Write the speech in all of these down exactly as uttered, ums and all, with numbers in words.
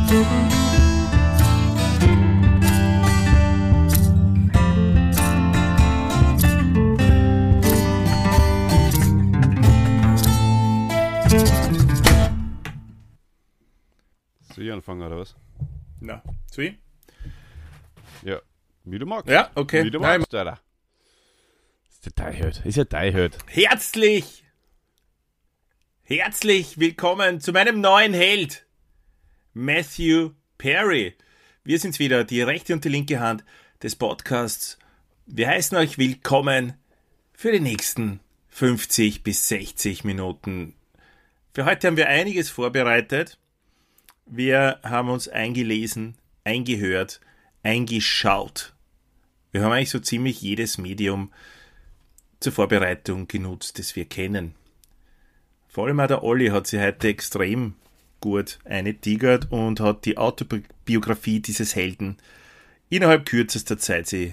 Soll ich anfangen, oder was? Na, zu ihm? Ja, wie du magst. Ja, okay. Wie du Nein, magst, Alter. Ist ja dein Hört. Ist ja dein Hört. Herzlich, herzlich willkommen zu meinem neuen Held, Matthew Perry. Wir sind's wieder, die rechte und die linke Hand des Podcasts. Wir heißen euch willkommen für die nächsten fünfzig bis sechzig Minuten. Für heute haben wir einiges vorbereitet. Wir haben uns eingelesen, eingehört, eingeschaut. Wir haben eigentlich so ziemlich jedes Medium zur Vorbereitung genutzt, das wir kennen. Vor allem auch der Olli hat sich heute extrem gut eingetigert und hat die Autobiografie dieses Helden innerhalb kürzester Zeit sie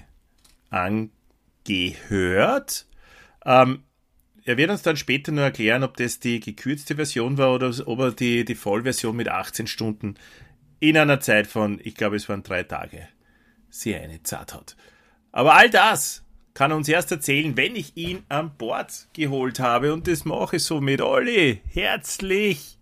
angehört. Ähm, er wird uns dann später nur erklären, ob das die gekürzte Version war oder ob er die, die Vollversion mit achtzehn Stunden in einer Zeit von, ich glaube es waren drei Tage, sehr eine Zeit hat. Aber all das kann er uns erst erzählen, wenn ich ihn an Bord geholt habe. Und das mache ich so mit Olli. Herzlich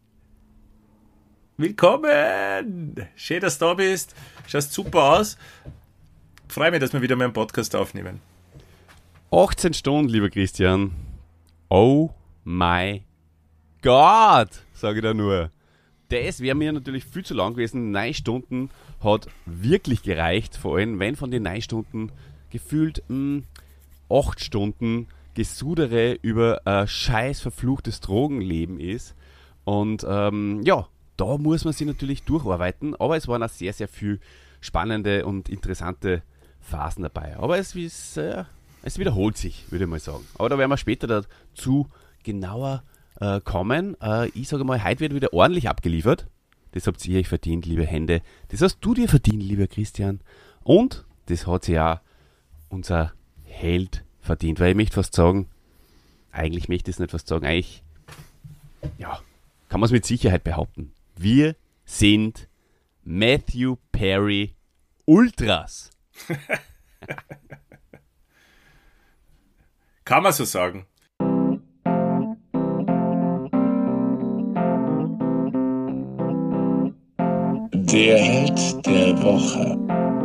willkommen. Schön, dass du da bist. Schaust super aus. Freue mich, dass wir wieder mal einen Podcast aufnehmen. achtzehn Stunden, lieber Christian. Oh my God, sage ich da nur. Das wäre mir natürlich viel zu lang gewesen. Neun Stunden hat wirklich gereicht. Vor allem, wenn von den neun Stunden gefühlt mh, acht Stunden Gesudere über ein scheiß verfluchtes Drogenleben ist. Und ähm, ja, da muss man sich natürlich durcharbeiten. Aber es waren auch sehr, sehr viel spannende und interessante Phasen dabei. Aber es ist... Äh, Es wiederholt sich, würde ich mal sagen. Aber da werden wir später dazu genauer äh, kommen. Äh, ich sage mal, heute wird wieder ordentlich abgeliefert. Das habt ihr euch verdient, liebe Hände. Das hast du dir verdient, lieber Christian. Und das hat sich auch unser Held verdient. Weil ich möchte fast sagen, eigentlich möchte ich es nicht fast sagen, eigentlich, ja, kann man es mit Sicherheit behaupten. Wir sind Matthew Perry Ultras. Kann man so sagen. Der Held der Woche.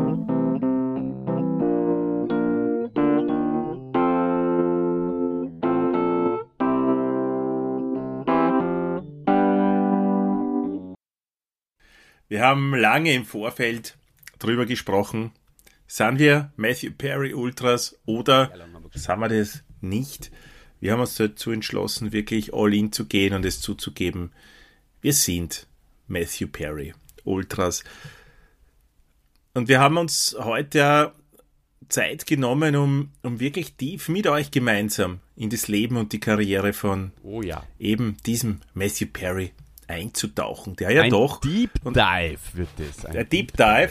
Wir haben lange im Vorfeld drüber gesprochen. Sind wir Matthew Perry Ultras oder sind wir das nicht? Wir haben uns dazu entschlossen, wirklich all in zu gehen und es zuzugeben. Wir sind Matthew Perry Ultras. Und wir haben uns heute Zeit genommen, um, um wirklich tief mit euch gemeinsam in das Leben und die Karriere von Oh ja. eben diesem Matthew Perry einzutauchen. Der ja Ein doch... Deep Dive wird das. Der Deep Dive.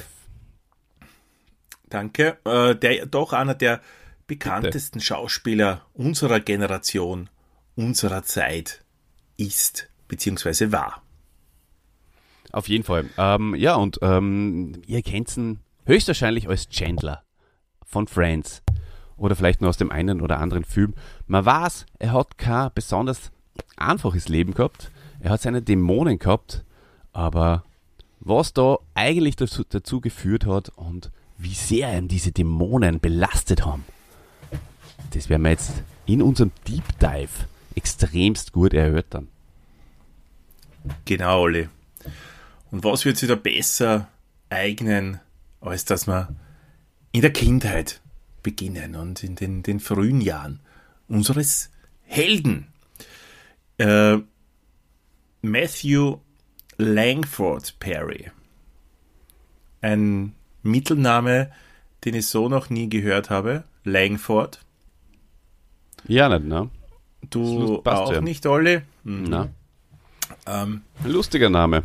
Danke. Äh, der doch einer der bekanntesten Bitte. Schauspieler unserer Generation, unserer Zeit ist, beziehungsweise war. Auf jeden Fall. Ähm, ja, und ähm, ihr kennt ihn höchstwahrscheinlich als Chandler von Friends oder vielleicht nur aus dem einen oder anderen Film. Man weiß, er hat kein besonders einfaches Leben gehabt. Er hat seine Dämonen gehabt, aber was da eigentlich dazu, dazu geführt hat und wie sehr ihn diese Dämonen belastet haben, das werden wir jetzt in unserem Deep Dive extremst gut erörtern. Genau, Olli. Und was wird sich da besser eignen, als dass wir in der Kindheit beginnen und in den, den frühen Jahren unseres Helden. Äh, Matthew Langford Perry. Ein Mittelname, den ich so noch nie gehört habe. Langford. Ja, nicht, ne? Du auch ja. Nicht, Olli? Mhm. Na. Ähm, ein lustiger Name.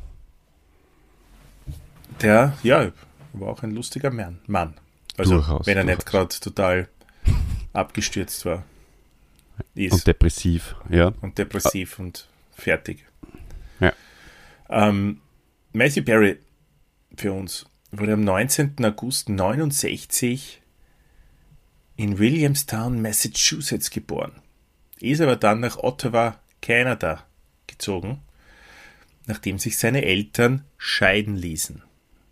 Der, ja, war auch ein lustiger Mann. Mann. Also, durchaus, wenn er durchaus. nicht gerade total abgestürzt war. Ist. Und depressiv, ja. Und depressiv ah. und fertig. Ja. Ähm, Matthew Perry für uns wurde am neunzehnten August neunundsechzig in Williamstown, Massachusetts geboren. Ist aber dann nach Ottawa, Kanada gezogen, nachdem sich seine Eltern scheiden ließen.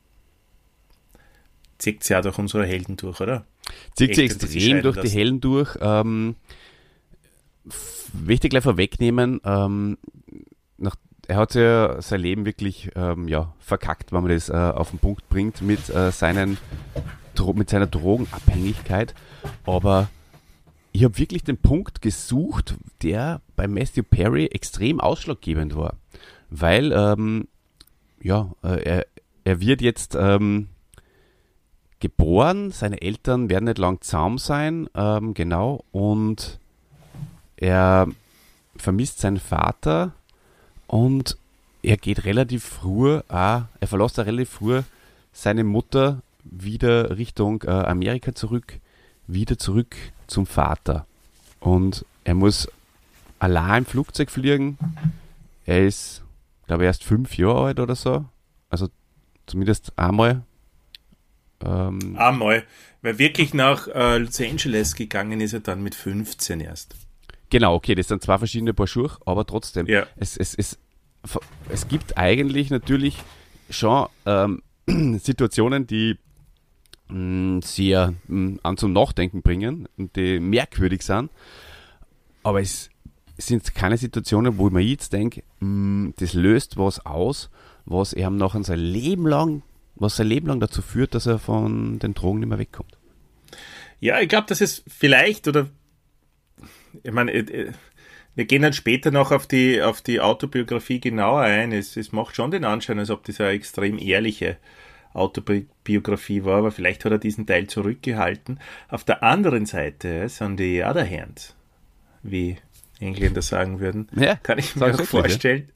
Zieht sie ja durch unsere Helden durch, oder? Zieht sie Eltern, die sich extrem scheiden durch die lassen. Helden durch. Ähm, f- wichtig gleich vorwegnehmen, ähm, nach, er hat ja sein Leben wirklich ähm, ja, verkackt, wenn man das äh, auf den Punkt bringt, mit, äh, seinen, Dro- mit seiner Drogenabhängigkeit. Aber ich habe wirklich den Punkt gesucht, der bei Matthew Perry extrem ausschlaggebend war. Weil, ähm, ja, äh, er, er wird jetzt ähm, geboren, seine Eltern werden nicht lang zusammen sein, ähm, genau, und er vermisst seinen Vater und er geht relativ früh, auch, er verlässt auch relativ früh seine Mutter wieder Richtung äh, Amerika zurück, wieder zurück zum Vater. Und er muss allein im Flugzeug fliegen. Er ist, glaube ich, erst fünf Jahre alt oder so. Also zumindest einmal. Ähm, Einmal, weil wirklich nach äh, Los Angeles gegangen ist er dann mit fünfzehn erst. Genau, okay, das sind zwei verschiedene Paar Schuhe, aber trotzdem, Ja. es, es, es, es gibt eigentlich natürlich schon ähm, Situationen, die mh, sehr mh, an zum Nachdenken bringen und die merkwürdig sind, aber es sind keine Situationen, wo ich mir jetzt denke, mh, das löst was aus, was er nachher sein Leben lang, was sein Leben lang dazu führt, dass er von den Drogen nicht mehr wegkommt. Ja, ich glaube, dass es vielleicht, oder ich meine, äh, wir gehen dann später noch auf die, auf die Autobiografie genauer ein. Es, es macht schon den Anschein, als ob das eine extrem ehrliche Autobiografie war, aber vielleicht hat er diesen Teil zurückgehalten. Auf der anderen Seite, on the other hand, wie Engländer sagen würden, Ja, kann ich mir sag's auch wirklich, vorstellen,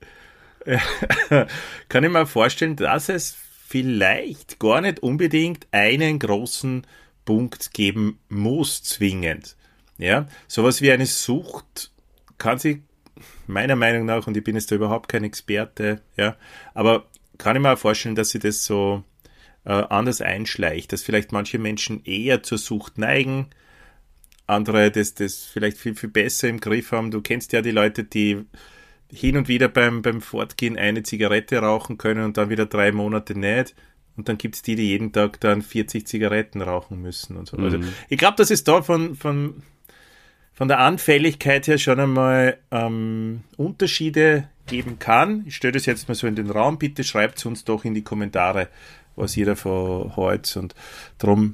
kann ich mir vorstellen, dass es vielleicht gar nicht unbedingt einen großen Punkt geben muss, zwingend. Ja, sowas wie eine Sucht kann sich meiner Meinung nach, und ich bin jetzt da überhaupt kein Experte, ja, aber kann ich mir auch vorstellen, dass sich das so äh, anders einschleicht, dass vielleicht manche Menschen eher zur Sucht neigen, andere das, das vielleicht viel, viel besser im Griff haben. Du kennst ja die Leute, die hin und wieder beim, beim Fortgehen eine Zigarette rauchen können und dann wieder drei Monate nicht. Und dann gibt es die, die jeden Tag dann vierzig Zigaretten rauchen müssen und so. Mhm. Also ich glaube, dass es da von, von, von der Anfälligkeit her schon einmal ähm, Unterschiede geben kann. Ich stelle das jetzt mal so in den Raum. Bitte schreibt es uns doch in die Kommentare, was ihr davon haltet. Und darum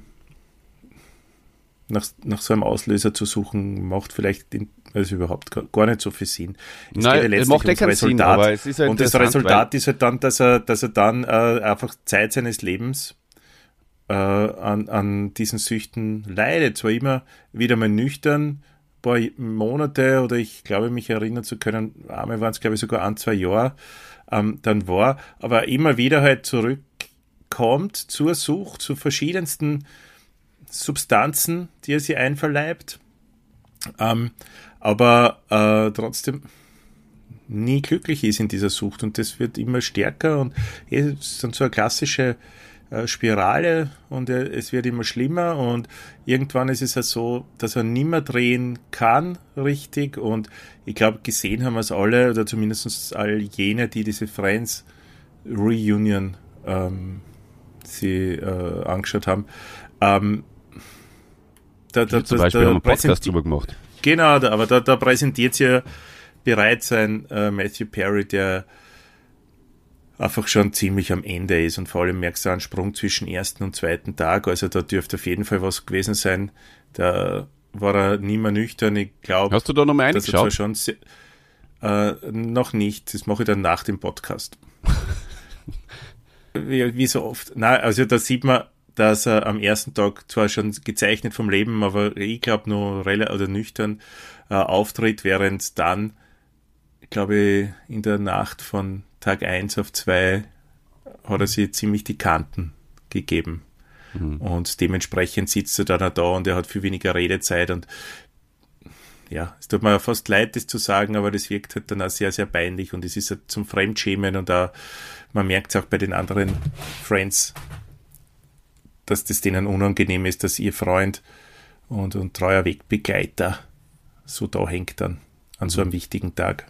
nach, nach so einem Auslöser zu suchen, macht vielleicht in, also überhaupt gar, gar nicht so viel Sinn. Es Nein, geht ja letztlich macht ja ums keinen Resultat. Sinn, aber es ist halt und das interessant, Resultat ist halt dann, dass er, dass er dann äh, einfach Zeit seines Lebens äh, an, an diesen Süchten leidet. Zwar immer wieder mal nüchtern, ein paar Monate, oder ich glaube, mich erinnern zu können, einmal waren es, glaube ich, sogar ein, zwei Jahre, ähm, dann war, aber immer wieder halt zurückkommt zur Sucht, zu verschiedensten Substanzen, die er sich einverleibt, ähm, aber äh, trotzdem nie glücklich ist in dieser Sucht, und das wird immer stärker und es ist dann so eine klassische äh, Spirale, und er, es wird immer schlimmer, und irgendwann ist es ja so, dass er nimmer drehen kann richtig, und ich glaube, gesehen haben wir es alle, oder zumindest all jene, die diese Friends Reunion ähm, sie äh, angeschaut haben. Ähm, da, da, Zum da, Beispiel da haben wir einen Podcast präsenti- drüber gemacht. Genau, da, aber da, da präsentiert sich ja bereits ein äh, Matthew Perry, der einfach schon ziemlich am Ende ist, und vor allem merkst du einen Sprung zwischen ersten und zweiten Tag, also da dürfte auf jeden Fall was gewesen sein. Da war er nie mehr nüchtern, ich glaube. Hast du da nochmal dass er zwar reingeschaut? schon se- äh, noch nicht, das mache ich dann nach dem Podcast. wie, wie so oft. Nein, also da sieht man, dass er am ersten Tag zwar schon gezeichnet vom Leben, aber ich glaube nur relativ oder nüchtern äh, auftritt, während dann, glaube ich, in der Nacht von Tag eins auf zwei hat er sich ziemlich die Kanten gegeben. Mhm. Und dementsprechend sitzt er dann auch da, und er hat viel weniger Redezeit, und ja, es tut mir fast leid, das zu sagen, aber das wirkt halt dann auch sehr, sehr peinlich und es ist halt zum Fremdschämen und auch, man merkt es auch bei den anderen Friends, dass das denen unangenehm ist, dass ihr Freund und, und treuer Wegbegleiter so da hängt dann an so einem wichtigen Tag.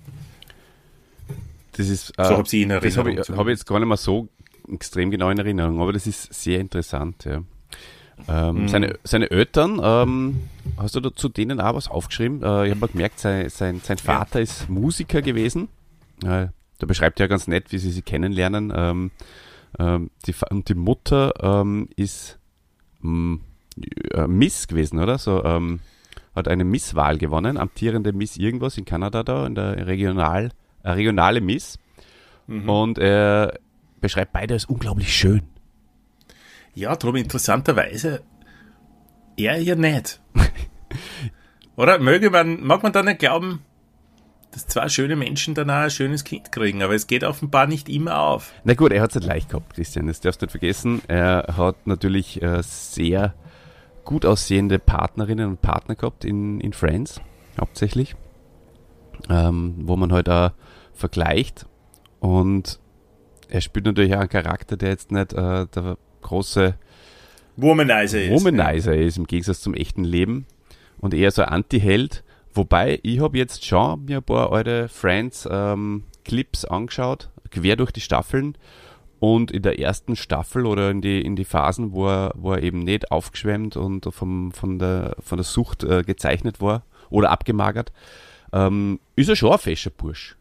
Das ist, äh, so habe ich in das Erinnerung. habe ich, hab ich jetzt gar nicht mehr so extrem genau in Erinnerung, aber das ist sehr interessant, ja. Ähm, Mhm. seine, seine Eltern, ähm, hast du da zu denen auch was aufgeschrieben? Äh, ich habe mal gemerkt, sein, sein, sein Vater Ja. ist Musiker gewesen. Äh, da beschreibt er ja ganz nett, wie sie sich kennenlernen. Ähm, ähm, die, Fa- und die Mutter ähm, ist mh, äh, Miss gewesen, oder? So, ähm, hat eine Misswahl gewonnen, amtierende Miss irgendwas in Kanada da, in der Regional, äh, regionale Miss. Mhm. Und er beschreibt beide als unglaublich schön. Ja, darum interessanterweise er ja nicht. Oder möge man, mag man dann nicht glauben, dass zwei schöne Menschen dann auch ein schönes Kind kriegen, aber es geht offenbar nicht immer auf. Na gut, er hat es nicht leicht gehabt, Christian, das darfst du nicht vergessen. Er hat natürlich äh, sehr gut aussehende Partnerinnen und Partner gehabt in, in Friends, hauptsächlich, ähm, wo man halt auch vergleicht. Und er spielt natürlich auch einen Charakter, der jetzt nicht äh, der große Womanizer ist. Womanizer ist, im Gegensatz zum echten Leben. Und eher so ein Anti-Held. Wobei, ich habe jetzt schon mir ein paar alte Friends ähm, Clips angeschaut, quer durch die Staffeln. Und in der ersten Staffel oder in die, in die Phasen, wo er, wo er eben nicht aufgeschwemmt und vom, von, der, von der Sucht äh, gezeichnet war oder abgemagert, ähm, ist er schon ein fescher Bursch.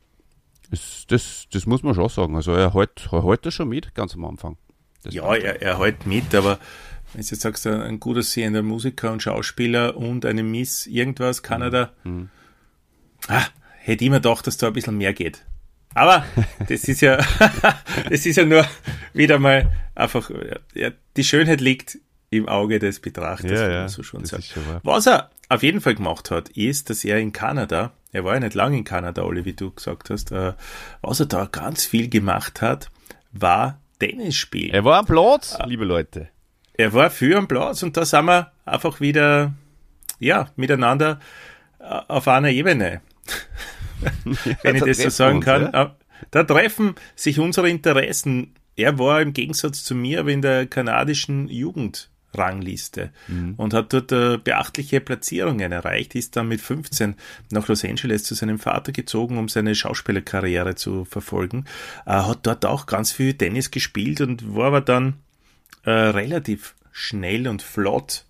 Das, das, das muss man schon sagen. Also er hält, er hält das schon mit, ganz am Anfang. Das Ja, er, er hält mit, aber wenn du jetzt sagst, ein gut aussehender Musiker und Schauspieler und eine Miss irgendwas, Kanada, Mhm. ah, hätte ich mir gedacht, dass da ein bisschen mehr geht. Aber das ist ja, das ist ja nur wieder mal einfach, ja, die Schönheit liegt im Auge des Betrachters, Ja, wie ja, man so schon das sagt. ist schon wahr. Was er auf jeden Fall gemacht hat, ist, dass er in Kanada, er war ja nicht lange in Kanada, Olli, wie du gesagt hast, äh, was er da ganz viel gemacht hat, war Tennis spielen. Er war am Platz, liebe Leute. Er war für am Platz und da sind wir einfach wieder, ja, miteinander äh, auf einer Ebene. Wenn ich da das so treffen sagen wir uns, kann. ja. Äh, Da treffen sich unsere Interessen. Er war im Gegensatz zu mir aber in der kanadischen Jugendrangliste Mhm. und hat dort äh, beachtliche Platzierungen erreicht, ist dann mit fünfzehn nach Los Angeles zu seinem Vater gezogen, um seine Schauspielerkarriere zu verfolgen. Äh, hat dort auch ganz viel Tennis gespielt und war aber dann äh, relativ schnell und flott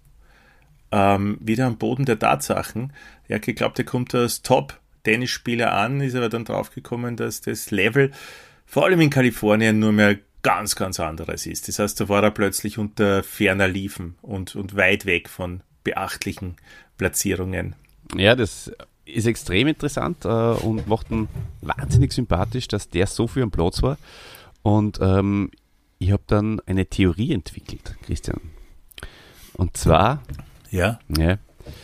ähm, wieder am Boden der Tatsachen. Er hat geglaubt, er kommt als Top-Tennisspieler an, ist aber dann draufgekommen, dass das Level vor allem in Kalifornien nur mehr ganz, ganz anderes ist. Das heißt, da war er plötzlich unter ferner Liefen und, und weit weg von beachtlichen Platzierungen. Ja, das ist extrem interessant äh, und macht ihn wahnsinnig sympathisch, dass der so viel am Platz war. Und ähm, ich habe dann eine Theorie entwickelt, Christian. Und zwar, Ja. ja,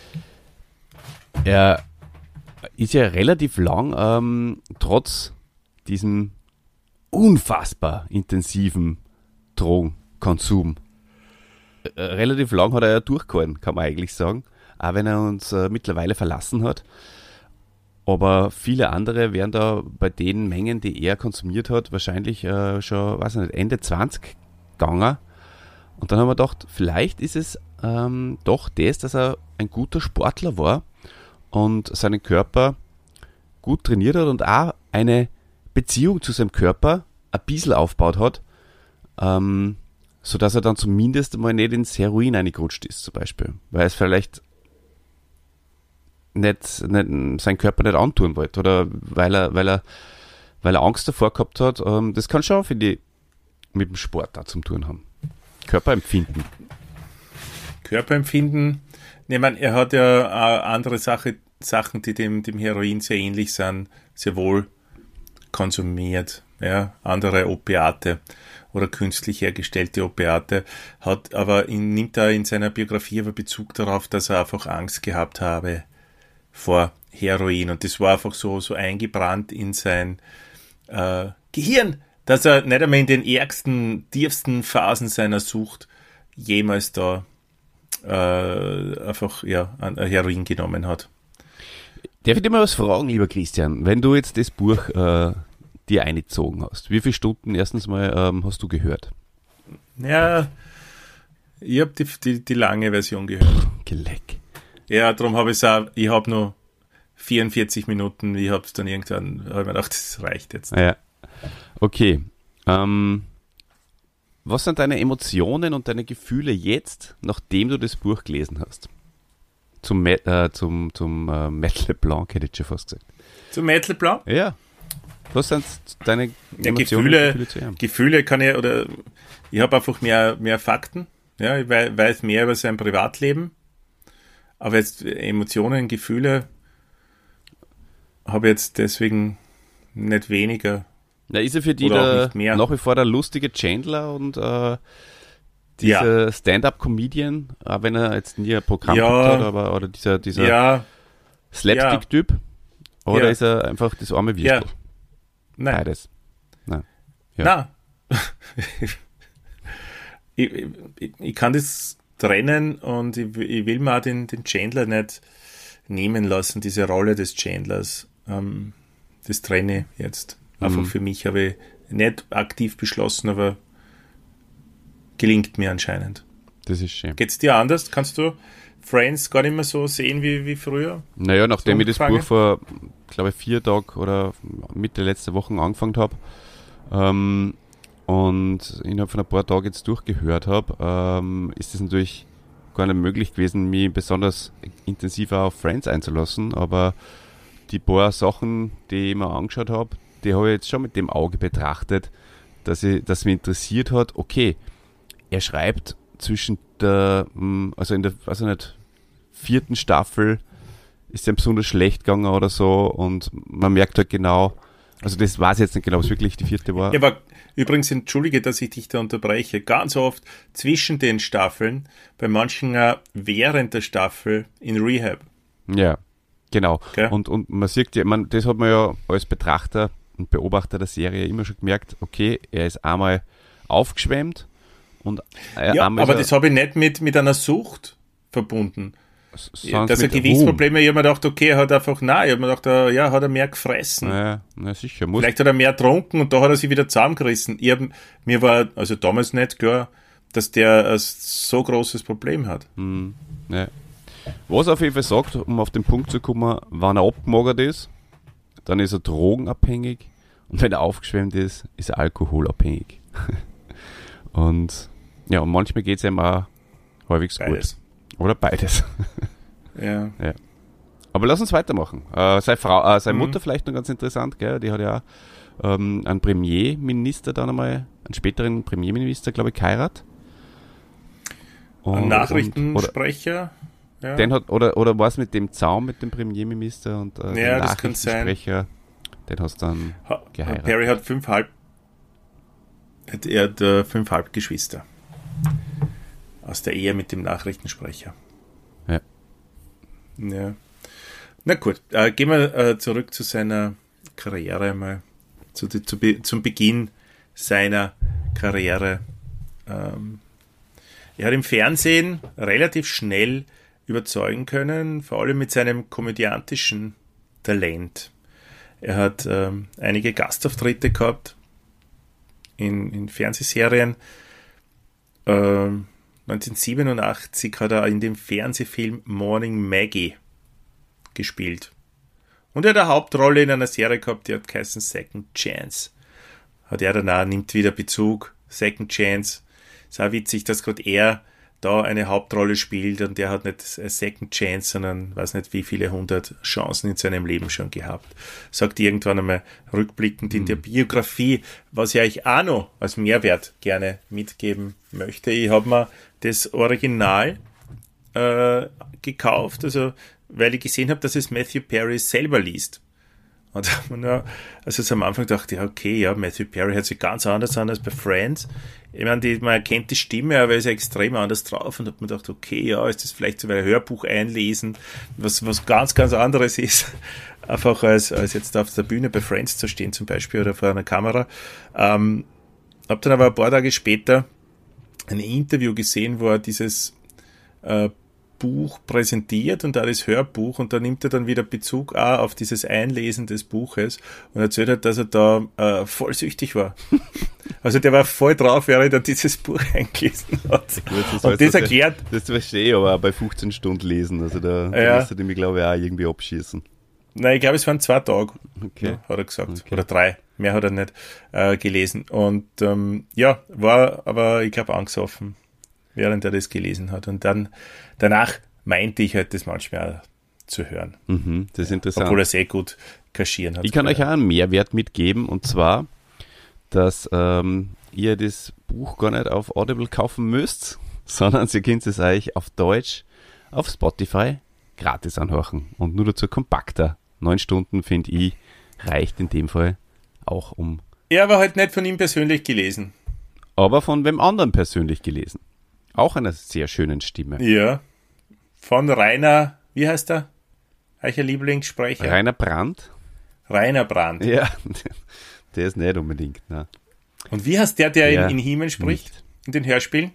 er ist ja relativ lang, ähm, trotz diesem unfassbar intensiven Drogenkonsum, äh, relativ lang hat er ja durchgehalten, kann man eigentlich sagen, auch wenn er uns äh, mittlerweile verlassen hat. Aber viele andere wären da bei den Mengen, die er konsumiert hat, wahrscheinlich äh, schon, weiß ich nicht, Ende zwanzig gegangen. Und dann haben wir gedacht, vielleicht ist es ähm, doch das, dass er ein guter Sportler war und seinen Körper gut trainiert hat und auch eine Beziehung zu seinem Körper ein bisschen aufgebaut hat, ähm, sodass er dann zumindest mal nicht ins Heroin reingerutscht ist, zum Beispiel. Weil es vielleicht nicht, nicht seinen Körper nicht antun wollte oder weil er, weil er, weil er Angst davor gehabt hat. Ähm, das kann schon, finde ich, mit dem Sport da zum tun haben. Körperempfinden. Körperempfinden. Ich meine, er hat ja äh, andere Sache, Sachen, die dem, dem Heroin sehr ähnlich sind, sehr wohl konsumiert. Ja, andere Opiate oder künstlich hergestellte Opiate, hat aber in, nimmt er in seiner Biografie aber Bezug darauf, dass er einfach Angst gehabt habe vor Heroin und das war einfach so, so eingebrannt in sein äh, Gehirn, dass er nicht einmal in den ärgsten, tiefsten Phasen seiner Sucht jemals da äh, einfach ja, ein, ein Heroin genommen hat. Darf ich dir mal was fragen, lieber Christian? Wenn du jetzt das Buch äh, dir eingezogen hast, wie viele Stunden erstens mal ähm, hast du gehört? Ja, ich habe die, die, die lange Version gehört. Geleck. Ja, darum habe ich es auch, ich habe nur vierundvierzig Minuten, ich habe es dann irgendwann, habe ich mir gedacht, das reicht jetzt. Ja. Okay. Ähm, was sind deine Emotionen und deine Gefühle jetzt, nachdem du das Buch gelesen hast? Zum, Me- äh, zum, zum äh, Metal Blanc, hätte ich schon fast gesagt. Zum Metal Blanc? Ja. Was sind deine Ja, Emotionen Gefühle, und Gefühle zu ihm? Gefühle kann ich, oder ich habe einfach mehr, mehr Fakten. Ja, ich wei- weiß mehr über sein Privatleben. Aber jetzt Emotionen, Gefühle habe ich jetzt deswegen nicht weniger. Na, ist er für die Oder auch der, nicht mehr. nach wie vor der lustige Chandler und äh, dieser Stand-up-Comedian, auch wenn er jetzt nie ein Programm Ja. gehabt hat, aber oder dieser, dieser Ja, Slapstick-Typ? Oder Ja. ist er einfach das arme ja, Würstel? nein, Beides. Nein. Ja. nein. ich, ich, ich kann das trennen und ich, ich will mir auch den, den Chandler nicht nehmen lassen, diese Rolle des Chandlers. Ähm, das trenne ich jetzt. Einfach Mhm. für mich habe ich nicht aktiv beschlossen, aber gelingt mir anscheinend. Das ist schön. Geht's dir anders? Kannst du Friends gar nicht mehr so sehen wie, wie früher? Naja, nachdem So ich das angefangen? Buch vor, glaube ich, vier Tagen oder Mitte letzter Woche angefangen habe ähm, und innerhalb von ein paar Tagen jetzt durchgehört habe, ähm, ist es natürlich gar nicht möglich gewesen, mich besonders intensiver auf Friends einzulassen, aber die paar Sachen, die ich mir angeschaut habe, die habe ich jetzt schon mit dem Auge betrachtet, dass, ich, dass mich interessiert hat, okay, er schreibt zwischen der, mh, also in der, weiß ich nicht, vierten Staffel ist er besonders schlecht gegangen oder so und man merkt halt genau, also das weiß ich jetzt nicht genau, ob es wirklich die vierte war. Ja, aber übrigens, entschuldige, dass ich dich da unterbreche. Ganz oft zwischen den Staffeln, bei manchen äh, während der Staffel in Rehab. Ja, genau. Gell? Und, und man sieht ja, man, das hat man ja als Betrachter und Beobachter der Serie immer schon gemerkt, okay, er ist einmal aufgeschwemmt und äh, Ja, einmal aber ist das habe ich nicht mit, mit einer Sucht verbunden. er, Dass er mit Gewichtsprobleme, ich habe mir gedacht, okay, er hat einfach, nein, ich habe mir gedacht, äh, ja, hat er mehr gefressen. Ruhm. Ja, na sicher, muss. Vielleicht hat er mehr getrunken und da hat er sich wieder zusammengerissen. Ich hab, mir war also damals nicht klar, dass der ein so großes Problem hat. Hm, ja. Was er auf jeden Fall sagt, um auf den Punkt zu kommen, wenn er abgemagert ist, dann ist er drogenabhängig und wenn er aufgeschwemmt ist, ist er alkoholabhängig. Und ja, und manchmal geht es ihm auch halbwegs Beides. gut. Oder beides. Ja. Aber lass uns weitermachen. Äh, seine Frau, äh, seine Mhm. Mutter vielleicht noch ganz interessant, gell? Die hat ja auch ähm, einen Premierminister dann einmal, einen späteren Premierminister, glaube ich, geheiratet. Ein Und- oder, Nachrichtensprecher. Ja. Den hat, oder, oder war es mit dem Zaun mit dem Premierminister und äh, Ja, dem das kann sein. Nachrichtensprecher, den hast du dann Ha- geheiratet. Perry hat fünf halb, hat, er hat äh, fünf Halbgeschwister. Aus der Ehe mit dem Nachrichtensprecher. Ja. Ja. Na gut, äh, gehen wir äh, zurück zu seiner Karriere mal. Zu, zu, be- zum Beginn seiner Karriere. Ähm, er hat im Fernsehen relativ schnell überzeugen können, vor allem mit seinem komödiantischen Talent. Er hat ähm, einige Gastauftritte gehabt in, in Fernsehserien. Ähm, neunzehnhundertsiebenundachtzig hat er in dem Fernsehfilm Morning Maggie gespielt. Und er hat eine Hauptrolle in einer Serie gehabt, die hat geheißen Second Chance. Hat er danach, nimmt wieder Bezug, Second Chance. Ist auch witzig, dass gerade er da eine Hauptrolle spielt und der hat nicht eine Second Chance, sondern weiß nicht wie viele hundert Chancen in seinem Leben schon gehabt. Sagt irgendwann einmal rückblickend in der Biografie, was ich euch auch noch als Mehrwert gerne mitgeben möchte. Ich habe mir das Original äh, gekauft, also weil ich gesehen habe, dass es Matthew Perry selber liest. Und da hat man ja, also so am Anfang dachte ich, okay, ja, Matthew Perry hört sich ganz anders an als bei Friends. Ich meine, die, man erkennt die Stimme, aber er ist ja extrem anders drauf und hat mir gedacht, okay, ja, ist das vielleicht so ein Hörbuch einlesen, was, was ganz, ganz anderes ist, einfach als, als jetzt auf der Bühne bei Friends zu stehen zum Beispiel oder vor einer Kamera. Ähm, hab dann aber ein paar Tage später ein Interview gesehen, wo er dieses äh, Buch präsentiert und da das Hörbuch und da nimmt er dann wieder Bezug auch auf dieses Einlesen des Buches und erzählt halt, dass er da äh, voll süchtig war. Also der war voll drauf, während er dieses Buch eingelesen hat. Gut, das und das erklärt... Das verstehe ich, aber auch bei fünfzehn Stunden lesen, also da, da Ja. lässt er mich, glaube ich, auch irgendwie abschießen. Nein, ich glaube, es waren zwei Tage, Okay. ja, hat er gesagt. Okay. Oder drei. Mehr hat er nicht äh, gelesen. Und ähm, ja, war aber, ich glaube, angesoffen, während er das gelesen hat. Und dann danach meinte ich halt, das manchmal auch zu hören. Mhm, das ist interessant. Obwohl er sehr gut kaschieren hat. Ich kann euch auch einen Mehrwert mitgeben, und zwar, dass ähm, ihr das Buch gar nicht auf Audible kaufen müsst, sondern ihr könnt es euch auf Deutsch auf Spotify gratis anhören und nur dazu kompakter. Neun Stunden, finde ich, reicht in dem Fall auch um. Er aber halt nicht von ihm persönlich gelesen. Aber von wem anderen persönlich gelesen. Auch einer sehr schönen Stimme. Ja. Von Rainer, wie heißt er? Euer Lieblingssprecher? Rainer Brandt? Rainer Brandt. Ja, der ist nicht unbedingt. Ne? Und wie heißt der, der Ja, in, in He-Man spricht? nicht. In den Hörspielen?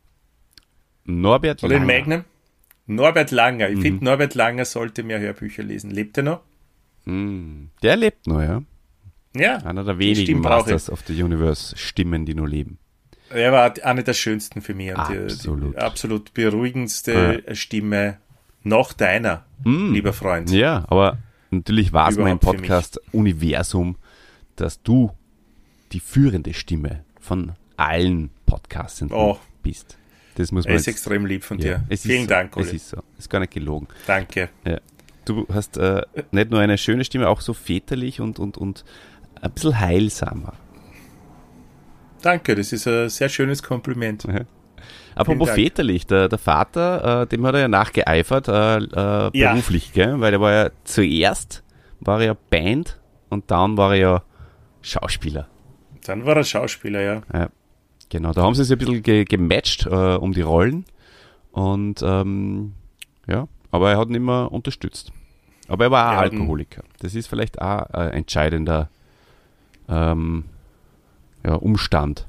Norbert Oder in Langer. Magnum? Norbert Langer. Mhm. Ich finde, Norbert Langer sollte mehr Hörbücher lesen. Lebt er noch? Mm, Der lebt noch, ja. Ja. Einer der die wenigen Stimme brauche Masters of the Universe Stimmen, die noch leben. Er war einer der schönsten für mich. Und Absolut. Die, die absolut beruhigendste Stimme nach deiner, lieber Freund. Ja, aber natürlich war es mein Überhaupt für mich. Podcast-Universum, dass du die führende Stimme von allen Podcastenden Oh. bist. Das muss man Er ist jetzt, extrem lieb von ja, dir. es Vielen ist Dank, so, Es Uli. ist so. Ist gar nicht gelogen. Danke. Ja. Du hast äh, nicht nur eine schöne Stimme, auch so väterlich und, und, und ein bisschen heilsamer. Danke, das ist ein sehr schönes Kompliment. Apropos Dank. väterlich, der, der Vater, äh, dem hat er ja nachgeeifert, äh, äh, Ja. beruflich, gell? Weil er war ja zuerst war er ja Band und dann war er ja Schauspieler. Dann war er Schauspieler, ja. Ja, genau, da haben sie sich ein bisschen ge gematcht äh, um die Rollen und ähm, ja, aber er hat ihn immer unterstützt. Aber er war auch Er hat ihn- Alkoholiker. Das ist vielleicht auch ein entscheidender ähm, ja, Umstand.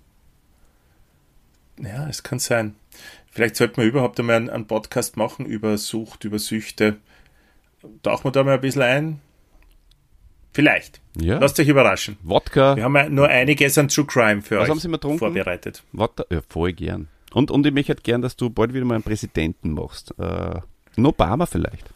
Ja, es kann sein. Vielleicht sollte man überhaupt einmal einen, einen Podcast machen über Sucht, über Süchte. Tauchen wir da mal ein bisschen ein? Vielleicht. Ja, Lasst euch überraschen. Wodka, Wir haben ja nur einiges an True Crime für Was euch haben Sie mal getrunken? vorbereitet. Wodka, ja, voll gern. Und, und ich möchte halt gern, dass du bald wieder mal einen Präsidenten machst. Äh, in Obama vielleicht.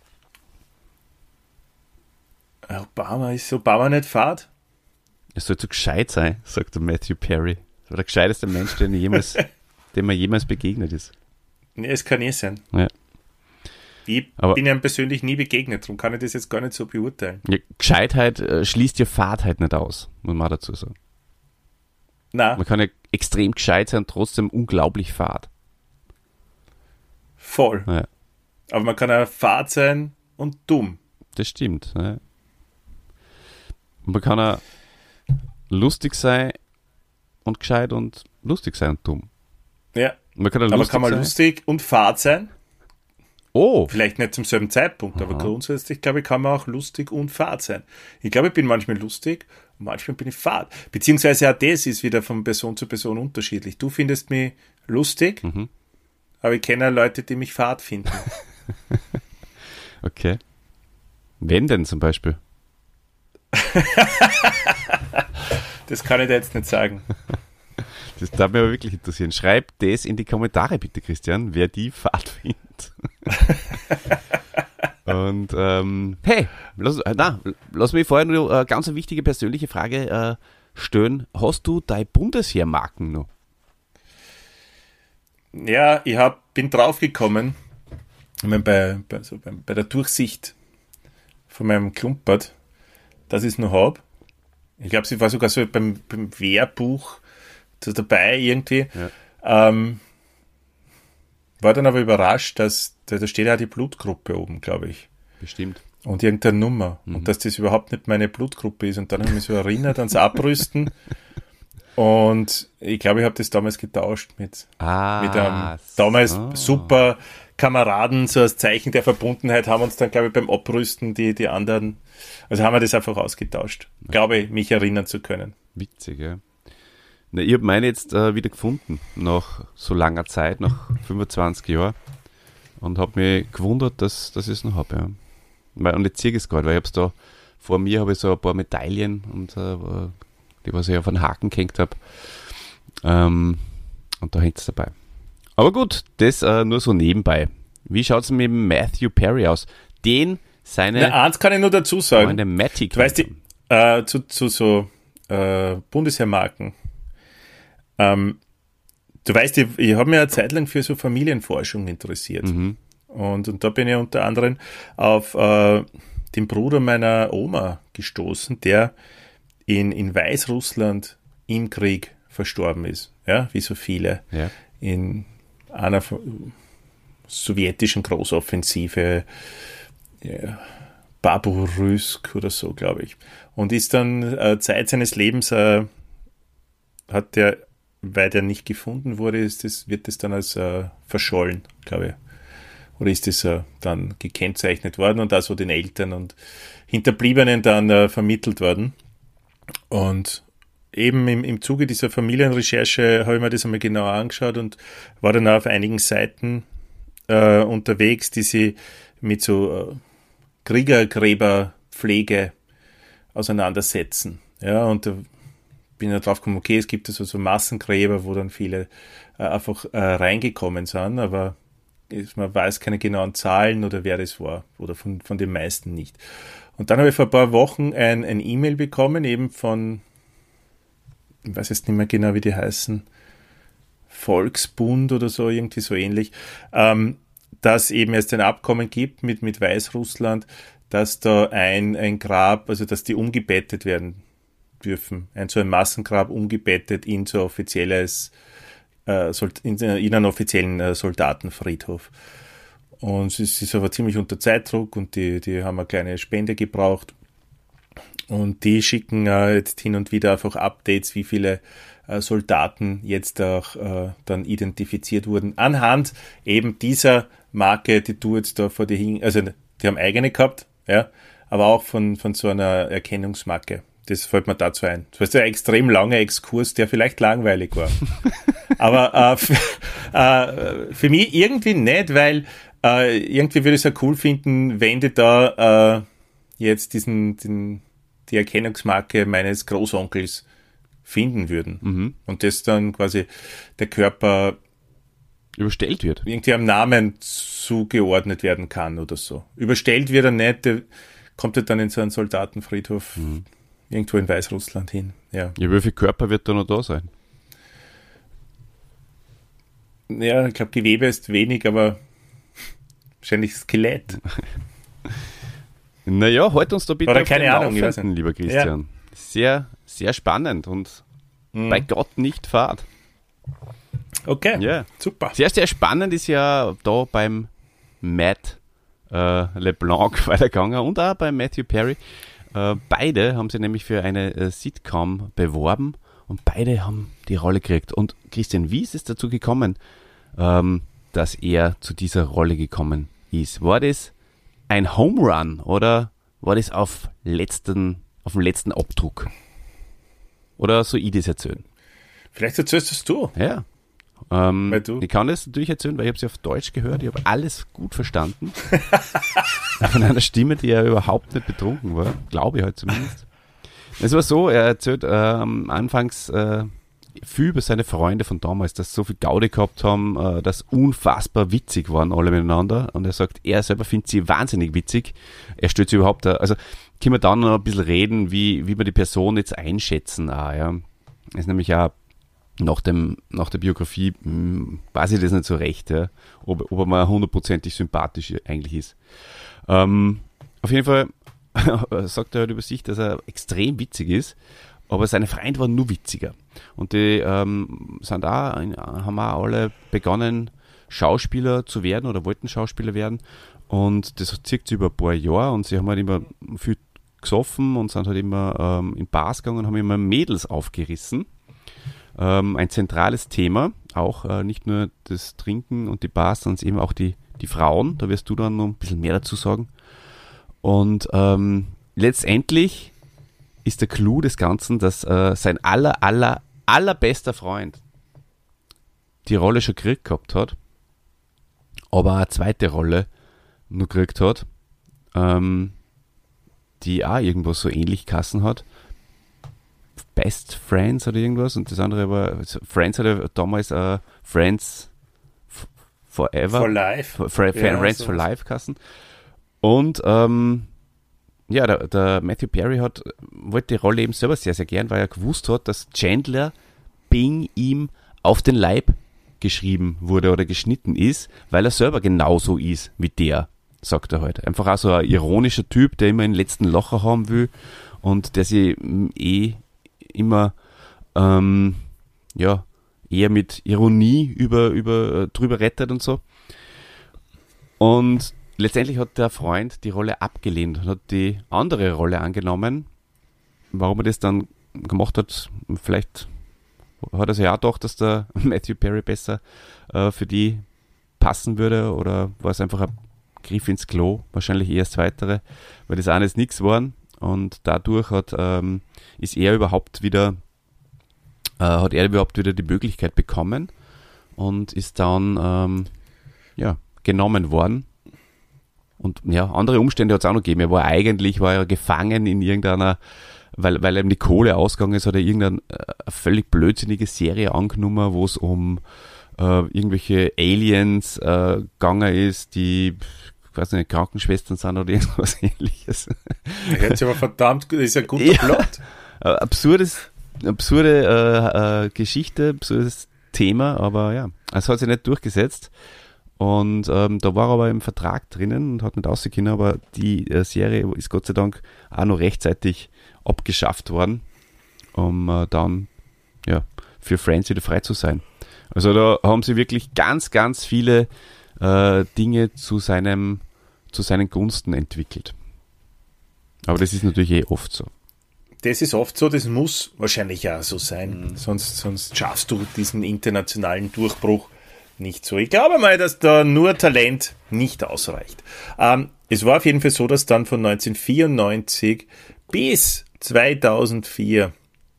Obama ist Obama nicht fad? Es soll so gescheit sein, sagt der Matthew Perry. Das war der gescheiteste Mensch, den ich jemals, dem mir jemals begegnet ist. Nee, es kann eh sein. Ja. Ich Aber- bin ihm persönlich nie begegnet, darum kann ich das jetzt gar nicht so beurteilen. Ja, Gescheitheit äh, schließt ja Fadheit nicht aus, muss man dazu sagen. Na, Man kann ja extrem gescheit sein und trotzdem unglaublich fad. voll. Ja, Aber man kann auch fad sein und dumm. das stimmt. Ja. Und man kann auch lustig sein und gescheit und lustig sein und dumm. Ja. Und man kann auch Aber lustig kann man sein. lustig und fad sein? Oh, Vielleicht nicht zum selben Zeitpunkt, aber Aha. grundsätzlich, glaube ich, kann man auch lustig und fad sein. Ich glaube, ich bin manchmal lustig und manchmal bin ich fad. Beziehungsweise auch das ist wieder von Person zu Person unterschiedlich. Du findest mich lustig, Mhm. aber ich kenne auch Leute, die mich fad finden. okay. Wenn denn zum Beispiel? Das kann ich dir jetzt nicht sagen. Das darf mich aber wirklich interessieren. Schreib das in die Kommentare bitte, Christian, wer die Fahrt findet. Und ähm, hey, lass, äh, na, lass mich vorher nur eine ganz wichtige persönliche Frage äh, stellen. Hast du deine Bundesheermarken noch? Ja, ich hab, bin draufgekommen, ich mein, bei, bei, so bei, bei der Durchsicht von meinem Klumpert, dass ich es noch habe. Ich glaube, sie war sogar so beim, beim Wehrbuch so dabei irgendwie. Ja. Ähm, war dann aber überrascht, dass da, da steht ja die Blutgruppe oben, glaube ich. Bestimmt. Und irgendeine Nummer. Mhm. Und dass das überhaupt nicht meine Blutgruppe ist. Und dann habe ich mich so erinnert ans Abrüsten. Und ich glaube, ich habe das damals getauscht mit, Ah, mit einem damals so. super Kameraden, so als Zeichen der Verbundenheit, haben uns dann, glaube ich, beim Abrüsten die, die anderen, also haben wir das einfach ausgetauscht. Glaube ich, mich erinnern zu können. Witzig, ja. Na, ich habe meine jetzt äh, wieder gefunden, nach so langer Zeit, nach fünfundzwanzig Jahren. Und habe mich gewundert, dass, dass ich es noch habe. Ja. Weil, und jetzt ziehe ich es gerade, weil ich habe es da vor mir habe ich so ein paar Medaillen, und, äh, die was ich auf einen Haken gehängt habe. Ähm, und da hängt es dabei. Aber gut, das äh, nur so nebenbei. Wie schaut es mit Matthew Perry aus? Den, seine Na, eins kann ich nur dazu sagen. Freunde Matic. Du weißt, die, äh, zu, zu so äh, Bundesheermarken. Ähm, du weißt, ich, ich habe mich eine Zeit lang für so Familienforschung interessiert. Mhm. Und, und da bin ich unter anderem auf äh, den Bruder meiner Oma gestoßen, der in, in Weißrussland im Krieg verstorben ist. Ja, wie so viele. Ja. In einer sowjetischen Großoffensive, ja, Baburusk oder so, glaube ich. Und ist dann äh, Zeit seines Lebens, äh, hat der, weil der nicht gefunden wurde, ist das, wird das dann als äh, verschollen, glaube ich. Oder ist das äh, dann gekennzeichnet worden und also den Eltern und Hinterbliebenen dann äh, vermittelt worden. Und eben im, im Zuge dieser Familienrecherche habe ich mir das einmal genauer angeschaut und war dann auch auf einigen Seiten äh, unterwegs, die sich mit so äh, Kriegergräberpflege auseinandersetzen. Ja, und da bin ich drauf gekommen, okay, es gibt also so Massengräber, wo dann viele äh, einfach äh, reingekommen sind, aber man weiß keine genauen Zahlen oder wer das war oder von, von den meisten nicht. Und dann habe ich vor ein paar Wochen ein, ein E-Mail bekommen, eben von, ich weiß jetzt nicht mehr genau, wie die heißen, Volksbund oder so, irgendwie so ähnlich, ähm, dass eben es ein Abkommen gibt mit, mit Weißrussland, dass da ein, ein Grab, also dass die umgebettet werden dürfen. Ein so ein Massengrab umgebettet in so offizielles, äh, in, in einen offiziellen äh, Soldatenfriedhof. Und es ist aber ziemlich unter Zeitdruck und die, die haben eine kleine Spende gebraucht. Und die schicken äh, jetzt hin und wieder einfach Updates, wie viele äh, Soldaten jetzt auch äh, dann identifiziert wurden. Anhand eben dieser Marke, die du jetzt da vor dir hin, also die haben eigene gehabt, ja, aber auch von, von so einer Erkennungsmarke. Das fällt mir dazu ein. Das war jetzt ein extrem langer Exkurs, der vielleicht langweilig war. aber äh, f- äh, für mich irgendwie nicht, weil äh, irgendwie würde ich es ja cool finden, wenn die da äh, jetzt diesen, den, die Erkennungsmarke meines Großonkels finden würden. Mhm. Und das dann quasi der Körper Überstellt wird. irgendwie am Namen zugeordnet werden kann oder so. Überstellt wird er nicht, der kommt er dann in so einen Soldatenfriedhof Mhm. irgendwo in Weißrussland hin. Ja, Ja, wie viel Körper wird da noch da sein? ja, ich glaube, Gewebe ist wenig, aber wahrscheinlich Skelett. Naja, halt uns da bitte Oder auf keine den Ahnung, ich weiß Laufenden, nicht. lieber Christian. Sehr, sehr spannend und Mhm. bei Gott nicht fad. Okay, Ja. super. Sehr, sehr spannend ist ja da beim Matt äh, LeBlanc weitergegangen und auch bei Matthew Perry. Äh, beide haben sich nämlich für eine äh, Sitcom beworben und beide haben die Rolle gekriegt. Und Christian, wie ist es dazu gekommen, ähm, dass er zu dieser Rolle gekommen ist? War das ein Home Run oder war das auf, letzten, auf dem letzten Abdruck? Oder soll ich das erzählen? Vielleicht erzählst es du. Ja. Ähm, Weil du- ich kann das natürlich erzählen, weil ich habe sie auf Deutsch gehört. Ich habe alles gut verstanden. Von einer Stimme, die ja überhaupt nicht betrunken war. Glaube ich halt zumindest. Es war so, er erzählt ähm, anfangs äh, viel über seine Freunde von damals, dass sie so viel Gaudi gehabt haben, äh, dass unfassbar witzig waren alle miteinander. Und er sagt, er selber findet sie wahnsinnig witzig. Er stellt sie überhaupt, da, also können wir dann noch ein bisschen reden, wie, wie wir die Person jetzt einschätzen. Ah, ja. Das ist nämlich auch nach, dem, nach der Biografie mh, weiß ich das nicht so recht, ja, ob, ob er mal hundertprozentig sympathisch eigentlich ist. Ähm, auf jeden Fall sagt er halt über sich, dass er extrem witzig ist, aber seine Freunde waren nur witziger. Und die ähm, sind auch, haben auch alle begonnen, Schauspieler zu werden oder wollten Schauspieler werden. Und das zieht sich über ein paar Jahre und sie haben halt immer viel gesoffen und sind halt immer ähm, in Bars gegangen und haben immer Mädels aufgerissen. Ähm, ein zentrales Thema, auch äh, nicht nur das Trinken und die Bars, sondern eben auch die, die Frauen. Da wirst du dann noch ein bisschen mehr dazu sagen. Und ähm, letztendlich ist der Clou des Ganzen, dass äh, sein aller, aller, allerbester Freund die Rolle schon gekriegt gehabt hat, aber eine zweite Rolle nur gekriegt hat, ähm, die auch irgendwas so ähnlich Kassen hat. Best Friends oder irgendwas, und das andere war, Friends hatte damals uh, Friends f- Forever. For Life. For, for, Ja, Friends sowas. for Life Kassen. Und ähm, ja, der, der Matthew Perry hat, wollte die Rolle eben selber sehr, sehr gern, weil er gewusst hat, dass Chandler Bing ihm auf den Leib geschrieben wurde oder geschnitten ist, weil er selber genauso ist wie der, sagt er halt. Einfach auch so ein ironischer Typ, der immer den letzten Locher haben will und der sich mm, eh immer ähm, ja, eher mit Ironie über, über, äh, drüber rettet und so. Und letztendlich hat der Freund die Rolle abgelehnt und hat die andere Rolle angenommen. Warum er das dann gemacht hat, vielleicht hat er sich auch gedacht, dass der Matthew Perry besser äh, für die passen würde, oder war es einfach ein Griff ins Klo, wahrscheinlich eher das Zweitere, weil das eine ist nichts geworden, und dadurch hat, ähm, ist er überhaupt wieder äh, hat er überhaupt wieder die Möglichkeit bekommen und ist dann ähm, ja, genommen worden. Und ja, andere Umstände hat es auch noch gegeben. Er war eigentlich, war er gefangen in irgendeiner, weil, weil ihm die Kohle ausgegangen ist, hat er irgendeine äh, völlig blödsinnige Serie angenommen, wo es um äh, irgendwelche Aliens äh, gegangen ist, die, ich weiß nicht, Krankenschwestern sind oder irgendwas ähnliches. Hört sich aber verdammt gut, das ist ein guter Ja. Plot. Äh, absurdes, absurde äh, äh, Geschichte, absurdes Thema, aber ja, es hat sich nicht durchgesetzt. Und ähm, da war er aber im Vertrag drinnen und hat nicht rausgekommen, aber die äh, Serie ist Gott sei Dank auch noch rechtzeitig abgeschafft worden, um äh, dann ja, für Friends wieder frei zu sein. Also da haben sie wirklich ganz, ganz viele äh, Dinge zu seinem, zu seinen Gunsten entwickelt. Aber das ist natürlich eh oft so. Das ist oft so, das muss wahrscheinlich auch so sein. Mhm. Sonst, sonst schaffst du diesen internationalen Durchbruch nicht so. Ich glaube mal, dass da nur Talent nicht ausreicht. Ähm, es war auf jeden Fall so, dass dann von neunzehnhundertvierundneunzig bis zweitausendvier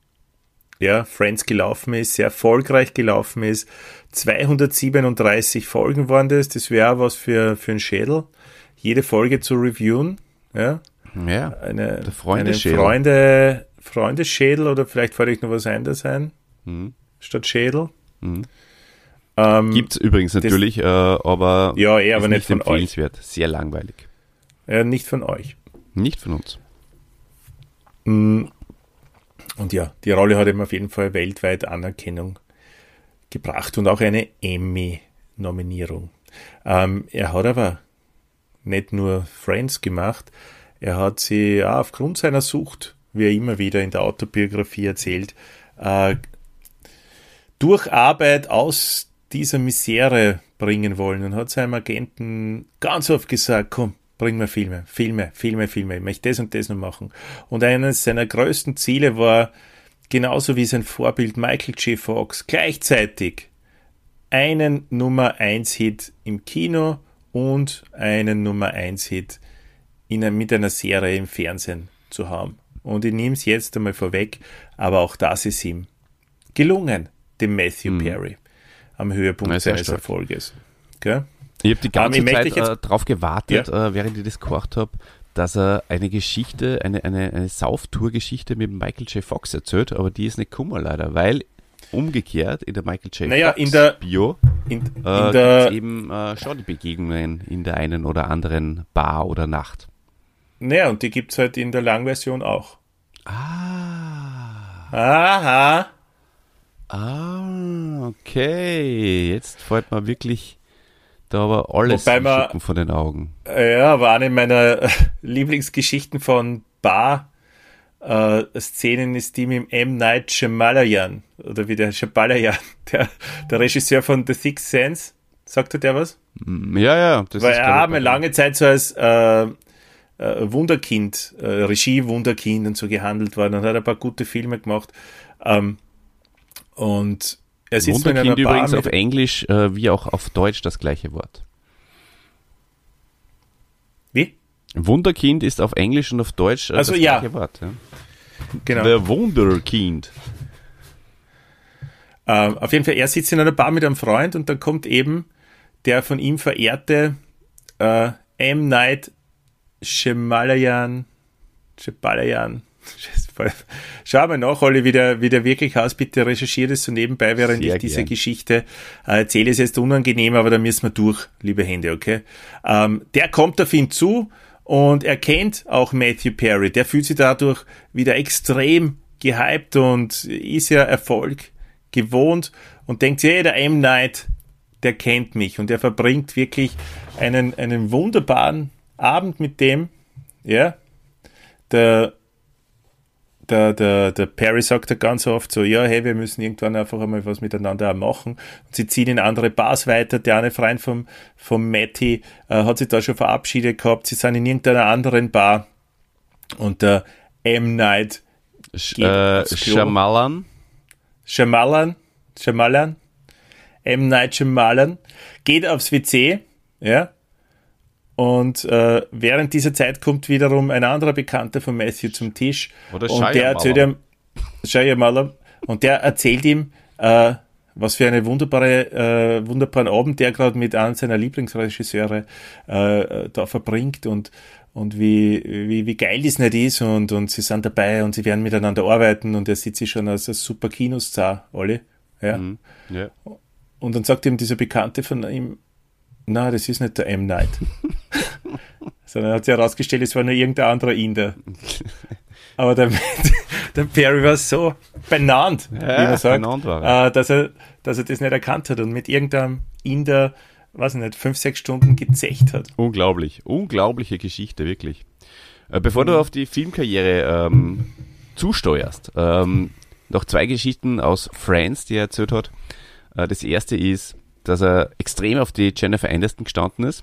ja, Friends gelaufen ist, sehr erfolgreich gelaufen ist. zweihundertsiebenunddreißig Folgen waren das. Das wäre was für, für einen Schädel, jede Folge zu reviewen. Ja, ja eine, der Freundeschädel. Eine Freunde, Freundeschädel, oder vielleicht fällt euch noch was anderes ein, mhm. statt Schädel. Mhm. Ähm, Gibt es übrigens natürlich, das, äh, aber, ja, eh, aber ist nicht, nicht von empfehlenswert. euch. Sehr langweilig. Ja, nicht von euch. Nicht von uns. Und ja, die Rolle hat ihm auf jeden Fall weltweit Anerkennung gebracht und auch eine Emmy-Nominierung. Ähm, er hat aber nicht nur Friends gemacht, er hat sie auch aufgrund seiner Sucht, wie er immer wieder in der Autobiografie erzählt, äh, durch Arbeit aus dieser Misere bringen wollen und hat seinem Agenten ganz oft gesagt, komm, bring mir Filme, Filme, Filme, Filme, ich möchte das und das noch machen. Und eines seiner größten Ziele war, genauso wie sein Vorbild Michael J. Fox, gleichzeitig einen Nummer eins Hit im Kino und einen Nummer eins Hit in, mit einer Serie im Fernsehen zu haben. Und ich nehme es jetzt einmal vorweg, aber auch das ist ihm gelungen, dem Matthew mhm. Perry, am Höhepunkt ja, seines stark. Erfolges. Okay? Ich habe die ganze um, Zeit jetzt, äh, darauf gewartet, ja? äh, während ich das gehört habe, dass er eine Geschichte, eine, eine, eine Sauftour-Geschichte mit Michael J. Fox erzählt, aber die ist nicht gekommen leider, weil umgekehrt in der Michael J. Naja, Fox in der, Bio in, in äh, der, gibt es eben äh, schon die Begegnungen in der einen oder anderen Bar oder Nacht. Naja, und die gibt es halt in der Langversion auch. Ah. Aha. Ah, okay. Jetzt fällt mir wirklich da aber alles Wobei man, Schuppen von den Augen. Ja, war eine meiner Lieblingsgeschichten von Bar-Szenen äh, ist die mit dem M. Night Shyamalan, oder wie der Shyamalan, der, der Regisseur von The Sixth Sense. Sagt er der was? Ja, ja. Das Weil ist, er hat mir lange Zeit so als äh, äh, Wunderkind, äh, Regie-Wunderkind und so gehandelt worden und hat ein paar gute Filme gemacht. Ähm, und er sitzt in einer Bar übrigens auf Englisch äh, wie auch auf Deutsch das gleiche Wort. Wie? Wunderkind ist auf Englisch und auf Deutsch äh, also, das ja. gleiche Wort. Ja. Genau. The Wunderkind. Ähm, auf jeden Fall, er sitzt in einer Bar mit einem Freund und dann kommt eben der von ihm verehrte äh, M. Night Shyamalan, Shyamalan, schau mal nach, Olli, wie der, wie der wirklich heißt, bitte recherchiert es so nebenbei, während Sehr ich diese gern. Geschichte äh, erzähle. Es ist jetzt unangenehm, aber da müssen wir durch, liebe Hände, okay? Ähm, der kommt auf ihn zu und er kennt auch Matthew Perry. Der fühlt sich dadurch wieder extrem gehypt und ist ja Erfolg gewohnt und denkt sich, hey, der M. Night, der kennt mich und er verbringt wirklich einen, einen wunderbaren Abend mit dem, ja, der, der, der, der Perry sagt ja ganz oft so, ja, hey, wir müssen irgendwann einfach einmal was miteinander auch machen. Und sie ziehen in andere Bars weiter. Der eine Freund vom, vom Matty äh, hat sich da schon verabschiedet gehabt. Sie sind in irgendeiner anderen Bar und der M. Night Sch äh, Shyamalan. Shyamalan, Shyamalan, M. Night Shyamalan geht aufs W C, ja, und äh, während dieser Zeit kommt wiederum ein anderer Bekannter von Matthew zum Tisch. Oder und der erzählt ihm, Shyamalan, und der erzählt ihm, äh, was für eine wunderbare, äh, wunderbaren Abend der gerade mit einem seiner Lieblingsregisseure äh, da verbringt und und wie, wie, wie geil das nicht ist und, und sie sind dabei und sie werden miteinander arbeiten und er sieht sich schon als ein super Kinostar, alle. Ja. Mhm. Ja. Und dann sagt ihm dieser Bekannte von ihm, na, das ist nicht der M. Night. Sondern hat sich herausgestellt, es war nur irgendein anderer Inder. Aber der, der Perry war so benannt, Ja, wie man sagt, benannt war er. äh, dass, er, dass er das nicht erkannt hat und mit irgendeinem Inder, weiß ich nicht, fünf, sechs Stunden gezecht hat. Unglaublich. Unglaubliche Geschichte, wirklich. Äh, bevor du auf die Filmkarriere ähm, zusteuerst, ähm, noch zwei Geschichten aus Friends, die er erzählt hat. Äh, das erste ist, dass er extrem auf die Jennifer Aniston gestanden ist.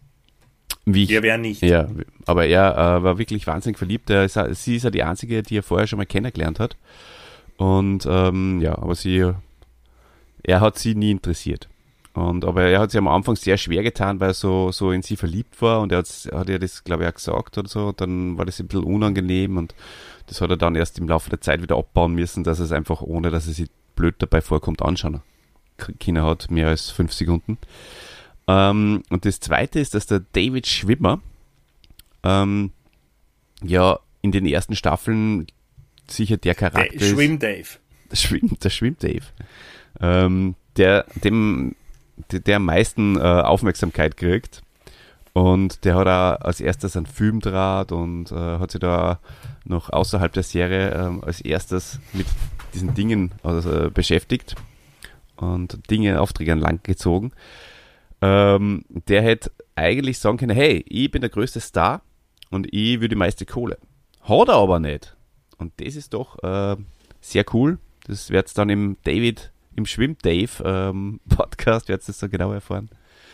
Wie ich, Ja, wer nicht. Ja, aber er äh, war wirklich wahnsinnig verliebt. Er ist, sie ist ja die einzige, die er vorher schon mal kennengelernt hat. Und ähm, ja, aber sie, er hat sie nie interessiert. Und, aber er hat sich am Anfang sehr schwer getan, weil er so, so in sie verliebt war und er hat, hat ihr das, glaube ich, auch gesagt oder so. Und dann war das ein bisschen unangenehm und das hat er dann erst im Laufe der Zeit wieder abbauen müssen, dass er es einfach, ohne dass er sich blöd dabei vorkommt, anschauen können hat, mehr als fünf Sekunden. Ähm, und das Zweite ist, dass der David Schwimmer ähm, ja in den ersten Staffeln sicher der Charakter Der Schwimm Dave. ist. Der Schwimm, der Schwimm Dave. Ähm, der, dem, der, der am meisten äh, Aufmerksamkeit kriegt. Und der hat auch als erstes einen Film gedreht und äh, hat sich da noch außerhalb der Serie äh, als erstes mit diesen Dingen also, beschäftigt und Dinge, Aufträge an Land gezogen. Ähm, der hätte eigentlich sagen können, hey, ich bin der größte Star und ich will die meiste Kohle. Hat er aber nicht. Und das ist doch äh, sehr cool. Das werdet ihr dann im David, im Schwimm-Dave ähm, Podcast, werdet ihr das so genau erfahren.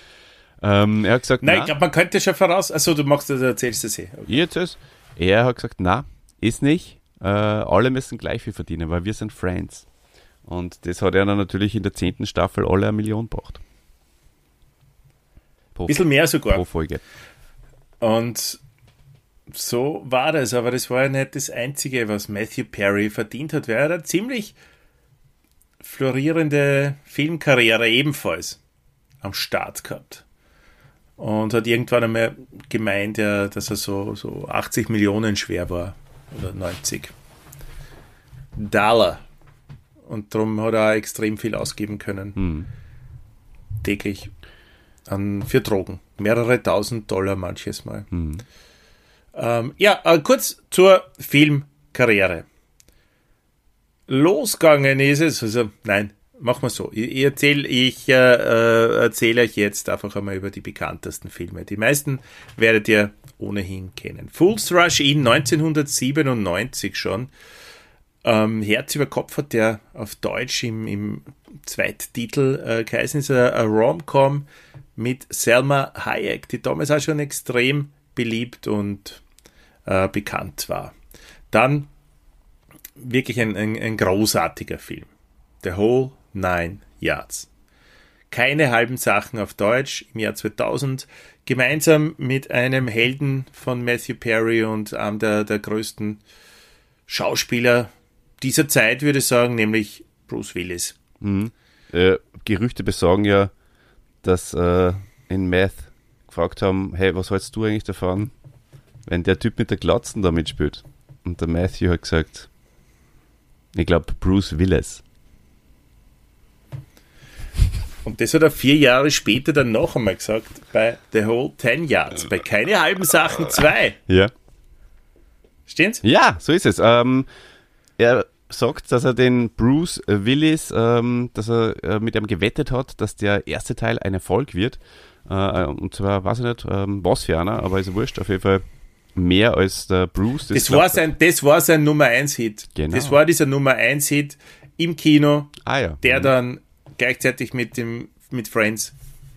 Ähm, er hat gesagt, Nein, na, ich glaube, man könnte schon voraus, also du machst das, erzählst das eh. Okay. ich erzähl's. Er hat gesagt, na, ist nicht. Äh, alle müssen gleich viel verdienen, weil wir sind Friends. Und das hat er dann natürlich in der zehnten Staffel alle eine Million gebracht. Pro, Bisschen mehr sogar. pro Folge. Und so war das, aber das war ja nicht das Einzige, was Matthew Perry verdient hat. Er hat eine ziemlich florierende Filmkarriere ebenfalls am Start gehabt. Und hat irgendwann einmal gemeint, ja, dass er so, so achtzig Millionen schwer war. Oder neunzig Dollar. Und darum hat er auch extrem viel ausgeben können. Hm. Täglich. An, für Drogen. Mehrere tausend Dollar manches Mal. Hm. Ähm, ja, äh, kurz zur Filmkarriere. Losgegangen ist es, also nein, machen wir so. Ich, ich erzähle ich, äh, erzähl euch jetzt einfach einmal über die bekanntesten Filme. Die meisten werdet ihr ohnehin kennen. Fools Rush In, neunzehnhundertsiebenundneunzig schon. Ähm, Herz über Kopf hat der auf Deutsch im, im Zweittitel äh, geheißen, ist ein, ein Rom-Com mit Salma Hayek, die damals auch schon extrem beliebt und äh, bekannt war. Dann wirklich ein, ein, ein großartiger Film. The Whole Nine Yards. Keine halben Sachen auf Deutsch im Jahr zweitausend. Gemeinsam mit einem Helden von Matthew Perry und einem der, der größten Schauspieler dieser Zeit, würde ich sagen, nämlich Bruce Willis. Mhm. Äh, Gerüchte besagen ja, dass äh, in Meth gefragt haben, hey, was hältst du eigentlich davon, wenn der Typ mit der Glatzen da mitspielt? Und der Matthew hat gesagt, ich glaube Bruce Willis. Und das hat er vier Jahre später dann noch einmal gesagt, bei The Whole Ten Yards, bei Keine halben Sachen zwei. Ja. Stimmt's? Ja, so ist es. Ähm, er sagt, dass er den Bruce Willis, ähm, dass er äh, mit ihm gewettet hat, dass der erste Teil ein Erfolg wird. Äh, und zwar, weiß ich nicht, ähm, was für einer, aber ist wurscht, auf jeden Fall mehr als der Bruce. Das, das, war, sein, das war sein Nummer eins Hit. Genau. Das war dieser Nummer eins Hit im Kino, ah, ja. der mhm. dann gleichzeitig mit dem mit Friends.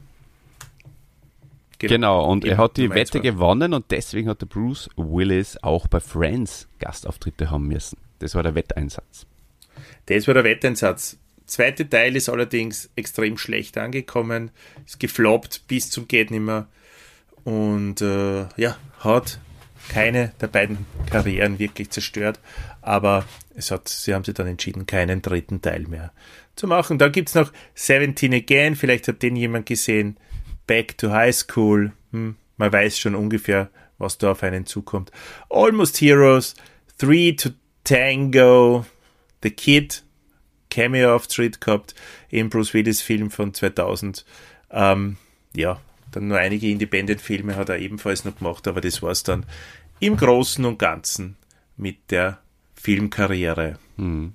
Genau, genau. Und er hat die Wette war. gewonnen und deswegen hat der Bruce Willis auch bei Friends Gastauftritte haben müssen. Das war der Wetteinsatz. Das war der Wetteinsatz. Zweite Teil ist allerdings extrem schlecht angekommen, ist gefloppt bis zum geht nimmer und äh, ja, hat keine der beiden Karrieren wirklich zerstört, aber es hat, sie haben sich dann entschieden, keinen dritten Teil mehr zu machen. Dann gibt es noch Seventeen Again, vielleicht hat den jemand gesehen, Back to High School, hm, man weiß schon ungefähr, was da auf einen zukommt. Almost Heroes, Three to Tango, The Kid, Cameo-Auftritt gehabt im Bruce Willis Film von zweitausend. Ähm, ja, dann nur einige Independent-Filme hat er ebenfalls noch gemacht, aber das war es dann im Großen und Ganzen mit der Filmkarriere. Mhm.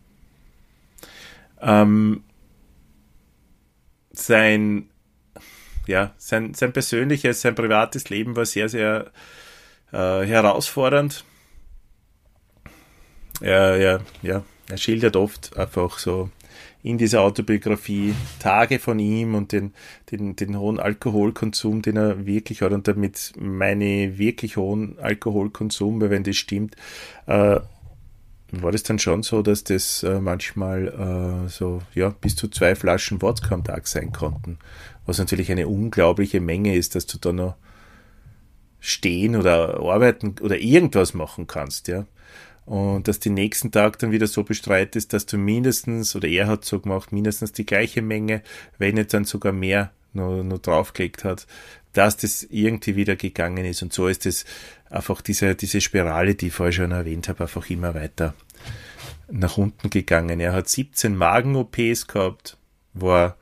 Ähm, sein, ja, sein, sein persönliches, sein privates Leben war sehr, sehr äh, herausfordernd. Er, ja, ja, er schildert oft einfach so in dieser Autobiografie Tage von ihm und den, den, den hohen Alkoholkonsum, den er wirklich hat. Und damit meine wirklich hohen Alkoholkonsum, weil wenn das stimmt, äh, war das dann schon so, dass das äh, manchmal äh, so ja bis zu zwei Flaschen Wodka am Tag sein konnten. Was natürlich eine unglaubliche Menge ist, dass du da noch stehen oder arbeiten oder irgendwas machen kannst, ja. Und dass den nächsten Tag dann wieder so bestreitest, dass du mindestens, oder er hat so gemacht, mindestens die gleiche Menge, wenn nicht dann sogar mehr noch, noch draufgelegt hat, dass das irgendwie wieder gegangen ist. Und so ist es einfach diese, diese Spirale, die ich vorher schon erwähnt habe, einfach immer weiter nach unten gegangen. Er hat siebzehn Magen-O Ps gehabt, war,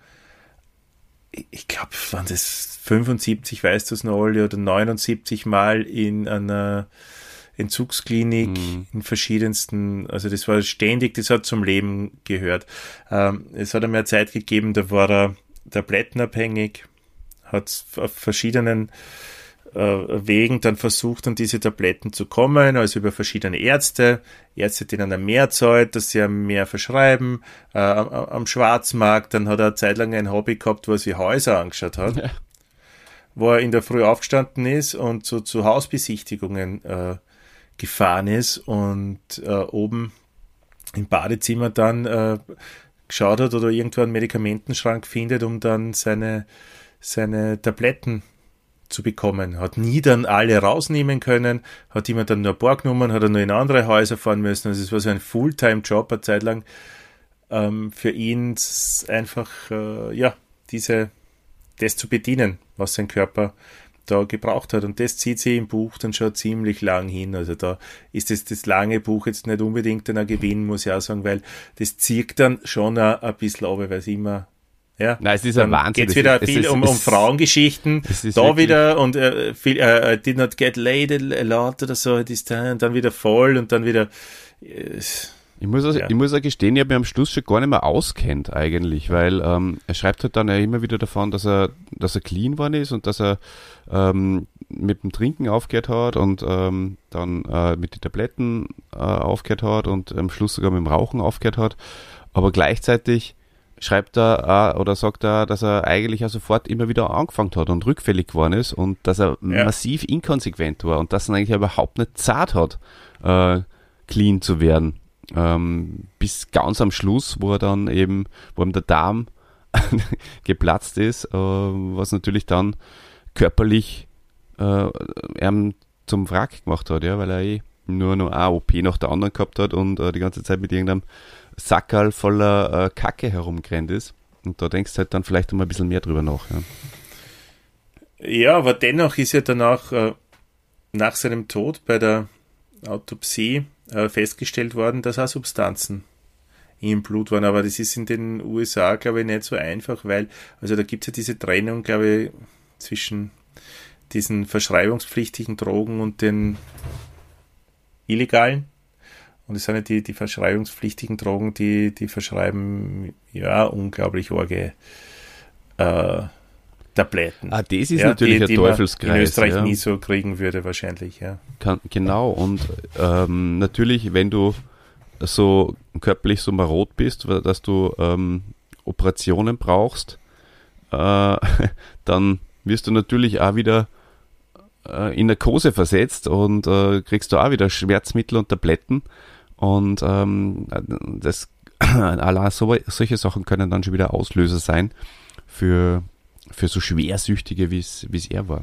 ich glaube, waren das fünfundsiebzig, weißt du es noch alle, oder neunundsiebzig Mal in einer Entzugsklinik, mhm. in verschiedensten, also das war ständig, das hat zum Leben gehört. Ähm, es hat ihm eine Zeit gegeben, da war er tablettenabhängig, hat auf verschiedenen äh, Wegen dann versucht, an diese Tabletten zu kommen, also über verschiedene Ärzte, Ärzte, denen er mehr zahlt, dass sie ihm mehr verschreiben, äh, am, am Schwarzmarkt, dann hat er eine Zeit lang ein Hobby gehabt, wo er sich Häuser angeschaut hat, ja. Wo er in der Früh aufgestanden ist und so zu Hausbesichtigungen äh, gefahren ist und äh, oben im Badezimmer dann äh, geschaut hat oder irgendwo einen Medikamentenschrank findet, um dann seine, seine Tabletten zu bekommen. Hat nie dann alle rausnehmen können, hat immer dann nur ein paar genommen, hat er nur in andere Häuser fahren müssen. Also es war so ein Fulltime-Job eine Zeit lang ähm, für ihn einfach äh, ja diese das zu bedienen, was sein Körper da gebraucht hat. Und das zieht sich im Buch dann schon ziemlich lang hin. Also da ist das, das lange Buch jetzt nicht unbedingt ein Gewinn, muss ich auch sagen, weil das zieht dann schon ein, ein bisschen ab, weil es immer, ja. Nein, es ist ein Wahnsinn. Geht es wieder viel ist, um, um Frauengeschichten. Da wieder und äh, viel, äh, did not get laid a lot oder so, this time, und dann wieder voll und dann wieder, äh, Ich muss, also, ja. ich muss auch gestehen, ich habe mich am Schluss schon gar nicht mehr auskennt eigentlich, weil ähm, er schreibt halt dann ja immer wieder davon, dass er, dass er clean geworden ist und dass er ähm, mit dem Trinken aufgehört hat und ähm, dann äh, mit den Tabletten äh, aufgehört hat und am Schluss sogar mit dem Rauchen aufgehört hat. Aber gleichzeitig schreibt er äh, oder sagt er, dass er eigentlich auch sofort immer wieder angefangen hat und rückfällig geworden ist und dass er ja. massiv inkonsequent war und dass er eigentlich überhaupt nicht Zeit hat, äh, clean zu werden. Ähm, bis ganz am Schluss, wo er dann eben, wo ihm der Darm geplatzt ist, äh, was natürlich dann körperlich äh, ihm zum Wrack gemacht hat, ja, weil er eh nur noch eine O P nach der anderen gehabt hat und äh, die ganze Zeit mit irgendeinem Sackerl voller äh, Kacke herumgerannt ist. Und da denkst du halt dann vielleicht mal ein bisschen mehr drüber nach. Ja, ja, aber dennoch ist ja danach äh, nach seinem Tod bei der Autopsie äh, festgestellt worden, dass auch Substanzen im Blut waren. Aber das ist in den U S A, glaube ich, nicht so einfach, weil, also da gibt es ja diese Trennung, glaube ich, zwischen diesen verschreibungspflichtigen Drogen und den illegalen. Und es sind ja die, die verschreibungspflichtigen Drogen, die, die verschreiben ja unglaublich arge äh, Tabletten. Ah, das ist ja, natürlich die, ein die man Teufelskreis. in Österreich ja. nie so kriegen würde wahrscheinlich, ja. Kann, genau, und ähm, natürlich, wenn du so körperlich so marot bist, dass du ähm, Operationen brauchst, äh, dann wirst du natürlich auch wieder äh, in Narkose versetzt und äh, kriegst du auch wieder Schmerzmittel und Tabletten und ähm, das allein so, solche Sachen können dann schon wieder Auslöser sein für, für so Schwersüchtige, wie es er war.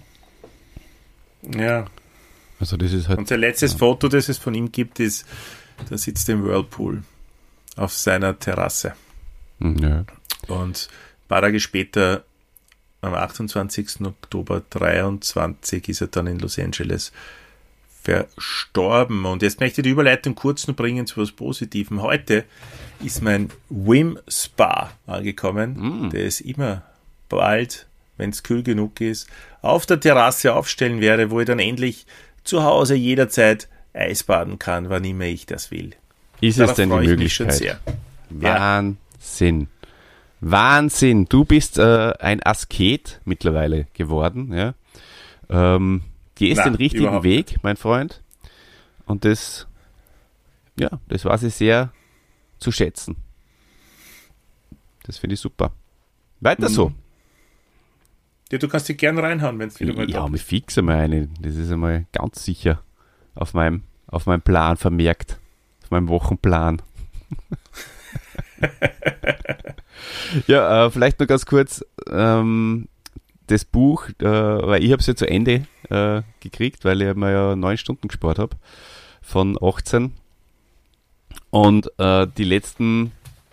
Ja. Also das ist halt. Und sein letztes ja. Foto, das es von ihm gibt, ist, da sitzt er im Whirlpool auf seiner Terrasse. Ja. Und ein paar Tage später, am achtundzwanzigsten Oktober dreiundzwanzig, ist er dann in Los Angeles verstorben. Und jetzt möchte ich die Überleitung kurz noch bringen zu was Positivem. Heute ist mein Wim Spa angekommen. Mm. Der ist immer bald, wenn es kühl genug ist, auf der Terrasse aufstellen werde, wo ich dann endlich zu Hause jederzeit Eisbaden kann, wann immer ich das will. Ist Darauf es denn die freue ich mich schon Möglichkeit? sehr. Wahnsinn. Ja. Wahnsinn. Du bist äh, ein Asket mittlerweile geworden. Ja? Ähm, gehst Na, den richtigen überhaupt Weg, nicht. mein Freund. Und das, ja, das weiß ich sehr zu schätzen. Das finde ich super. Weiter Mhm. so. Ja, du kannst dich gern reinhauen, wenn es wieder mal Ja, da mir fix einmal eine. Das ist einmal ganz sicher auf meinem, auf meinem Plan vermerkt. Auf meinem Wochenplan. Ja, äh, vielleicht noch ganz kurz ähm, das Buch, äh, weil ich habe es ja zu Ende äh, gekriegt, weil ich mir ja neun Stunden gespart habe von achtzehn und äh, die letzten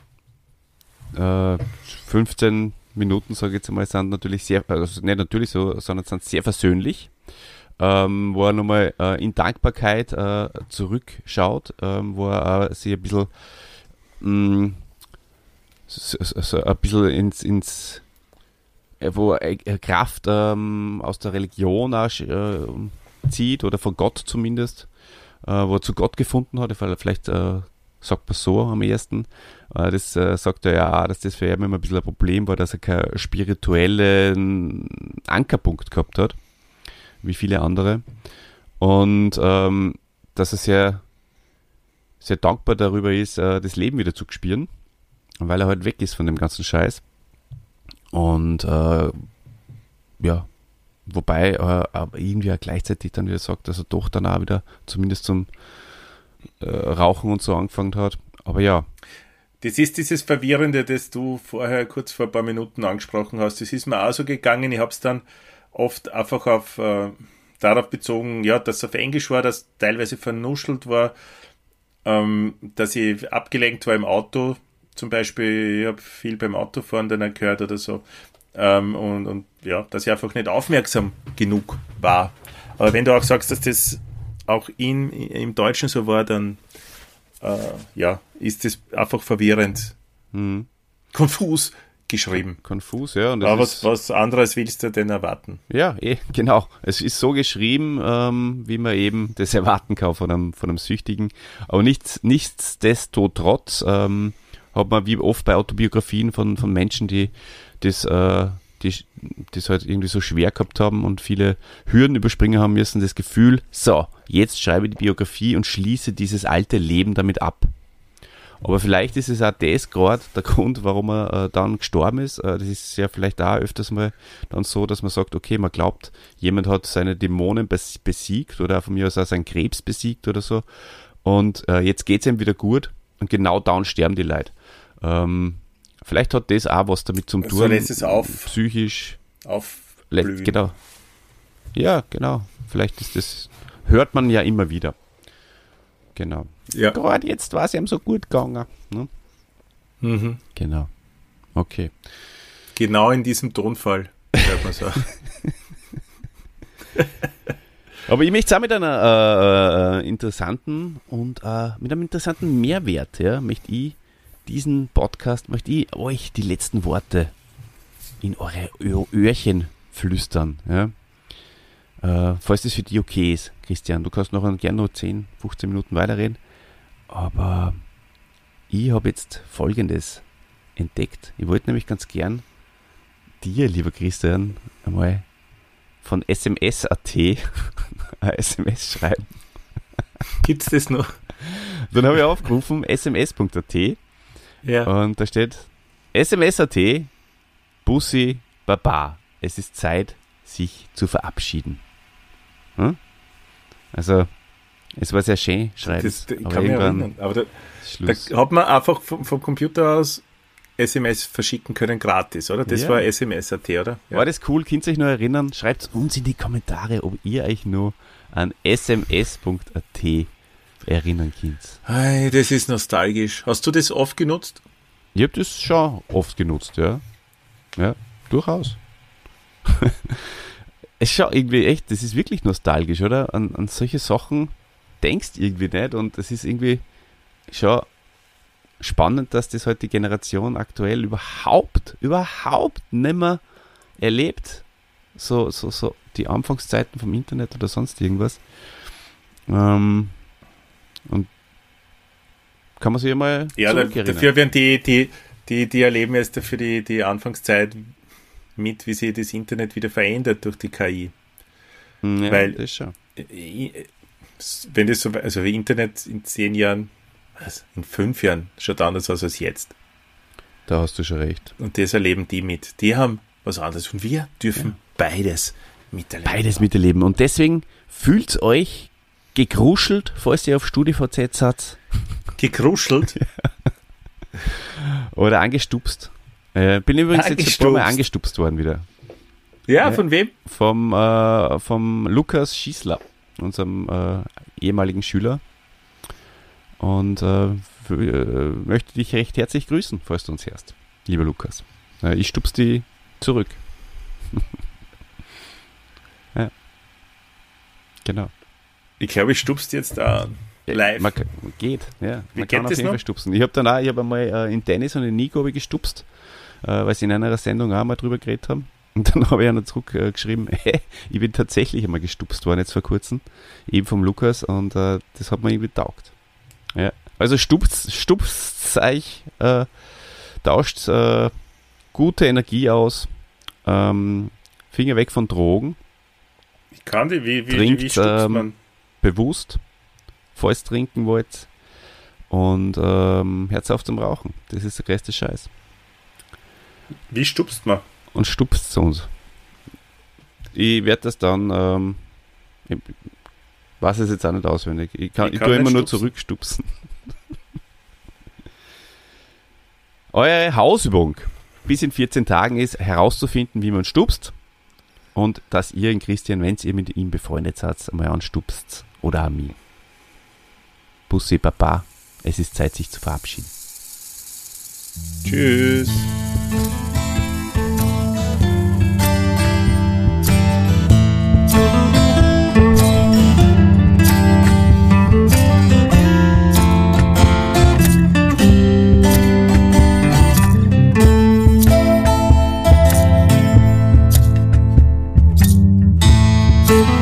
äh, fünfzehn Minuten, sage ich jetzt mal, sind natürlich sehr, also nicht natürlich so, sondern sind sehr versöhnlich, ähm, wo er nochmal äh, in Dankbarkeit äh, zurückschaut, ähm, wo er äh, sich ein bisschen mh, so, so, so ein bisschen ins, ins wo er Kraft ähm, aus der Religion auch, äh, zieht oder von Gott zumindest, äh, wo er zu Gott gefunden hat, vielleicht äh, sagt man so am ersten, äh, das äh, sagt er ja auch, dass das für ihn immer ein bisschen ein Problem war, dass er keinen spirituellen Ankerpunkt gehabt hat, wie viele andere, und ähm, dass er sehr, sehr dankbar darüber ist, äh, das Leben wieder zu spüren, weil er halt weg ist von dem ganzen Scheiß. Und äh, ja, wobei äh, aber irgendwie auch gleichzeitig dann wieder sagt, dass er doch dann auch wieder zumindest zum äh, Rauchen und so angefangen hat. Aber ja. Das ist dieses Verwirrende, das du vorher kurz vor ein paar Minuten angesprochen hast. Das ist mir auch so gegangen. Ich habe es dann oft einfach auf äh, darauf bezogen, ja, dass es auf Englisch war, dass teilweise vernuschelt war, ähm, dass ich abgelenkt war im Auto. Zum Beispiel, ich habe viel beim Autofahren dann gehört oder so. Ähm, und, und ja, dass ich einfach nicht aufmerksam genug war. Aber wenn du auch sagst, dass das auch in, im Deutschen so war, dann äh, ja, ist das einfach verwirrend. Hm. Konfus geschrieben. Konfus, ja. Und das Aber ist, was, was anderes willst du denn erwarten? Ja, eh, genau. Es ist so geschrieben, ähm, wie man eben das erwarten kann von einem, von einem Süchtigen. Aber nichts, nichtsdestotrotz ähm, hat man wie oft bei Autobiografien von, von Menschen, die das, äh, die das halt irgendwie so schwer gehabt haben und viele Hürden überspringen haben müssen, das Gefühl, so, jetzt schreibe ich die Biografie und schließe dieses alte Leben damit ab. Aber vielleicht ist es auch das gerade der Grund, warum er äh, dann gestorben ist. Äh, das ist ja vielleicht auch öfters mal dann so, dass man sagt, okay, man glaubt, jemand hat seine Dämonen bes- besiegt oder von mir aus auch seinen Krebs besiegt oder so und äh, jetzt geht es ihm wieder gut und genau dann sterben die Leute. Ähm, vielleicht hat das auch was damit zum tun. So lässt es auf, psychisch. aufblühen. Genau. Ja, genau. Vielleicht ist das, hört man ja immer wieder. genau. Ja. Gerade jetzt war es ihm so gut gegangen. Ne? Mhm. Genau. Okay. Genau in diesem Tonfall, hört man so. Aber ich möchte es auch mit einer äh, äh, interessanten und äh, mit einem interessanten Mehrwert, ja, möchte ich diesen Podcast, möchte ich euch die letzten Worte in eure Ö- Öhrchen flüstern. Ja. Äh, falls das für dich okay ist, Christian, du kannst noch gerne noch zehn, fünfzehn Minuten weiterreden, aber ich habe jetzt Folgendes entdeckt. Ich wollte nämlich ganz gern dir, lieber Christian, einmal von S M S Punkt A T eine S M S schreiben. Gibt's das noch? Dann habe ich aufgerufen S M S Punkt A T Ja. und da steht S M S Punkt A T, Bussi, Baba. Es ist Zeit, sich zu verabschieden. Hm? Also, es war sehr schön, schreiben. Das, ich aber kann mich irgendwann erinnern. Aber da, ist Schluss. da hat man einfach vom, vom Computer aus S M S verschicken können gratis, oder? Das Ja. war S M S Punkt A T, oder? Ja. War das cool? Könnt ihr euch noch erinnern? Schreibt uns in die Kommentare, ob ihr euch nur an S M S Punkt A T erinnern könnt. Ei, das ist nostalgisch. Hast du das oft genutzt? Ich habe das schon oft genutzt, ja. Ja, durchaus. Es ist schon irgendwie echt, das ist wirklich nostalgisch, oder? An, an solche Sachen denkst du irgendwie nicht und es ist irgendwie schon spannend, dass das heute die Generation aktuell überhaupt, überhaupt nicht mehr erlebt. So, so, so die Anfangszeiten vom Internet oder sonst irgendwas. Ähm, und kann man sich ja mal Ja, da, zurückerinnern. dafür werden die, die, die, die erleben jetzt dafür die, die Anfangszeit mit, wie sich das Internet wieder verändert durch die K I. Ja, weil- das schon. Wenn das so, also wie Internet in zehn Jahren, was, in fünf Jahren schaut anders aus als jetzt. Da hast du schon recht. Und das erleben die mit. Die haben was anderes und wir dürfen beides miterleben. Beides miterleben. Und deswegen fühlt euch gegruschelt, falls ihr auf StudiVZ seid, Gekruschelt. oder angestupst. Äh, bin übrigens jetzt ein paar Mal Angestupst. angestupst worden wieder. Ja, Ja. von wem? Vom, äh, vom Lukas Schießler, unserem äh, ehemaligen Schüler. Und äh, f- äh, möchte dich recht herzlich grüßen, falls du uns hörst, lieber Lukas. Äh, ich stups die zurück. Ja. Genau. Ich glaube, ich stupst jetzt da live. Man, kann- geht, ja. Wie Man geht kann auf das jeden noch? Fall stupsen. Ich habe dann auch, ich habe einmal äh, in Dennis und in Nico habe ich gestupst, äh, weil sie in einer Sendung auch mal drüber geredet haben. Und dann habe ich einer zurückgeschrieben, äh, geschrieben, hey, ich bin tatsächlich einmal gestupst worden jetzt vor kurzem, eben vom Lukas, und äh, das hat mir irgendwie taugt. Ja. Also stupst, stupst euch, äh, tauscht äh, gute Energie aus, ähm, Finger weg von Drogen, Ich kann die, wie, wie, Trinkt, wie stupst ähm, man? bewusst, falls trinken wollt, und ähm, Herz auf zum Rauchen. Das ist der größte Scheiß. Wie stupst man? Und stupst zu uns. Ich werde das dann, ähm, ich weiß es jetzt auch nicht auswendig. Ich, kann, Ich ich kann tue immer nicht nur stupsen. zurückstupsen. Eure Hausübung bis in vierzehn Tagen ist, herauszufinden, wie man stupst, und dass ihr in Christian, wenn ihr mit ihm befreundet seid, einmal anstupst oder an mich. Bussi Papa, es ist Zeit, sich zu verabschieden. Tschüss. Thank you.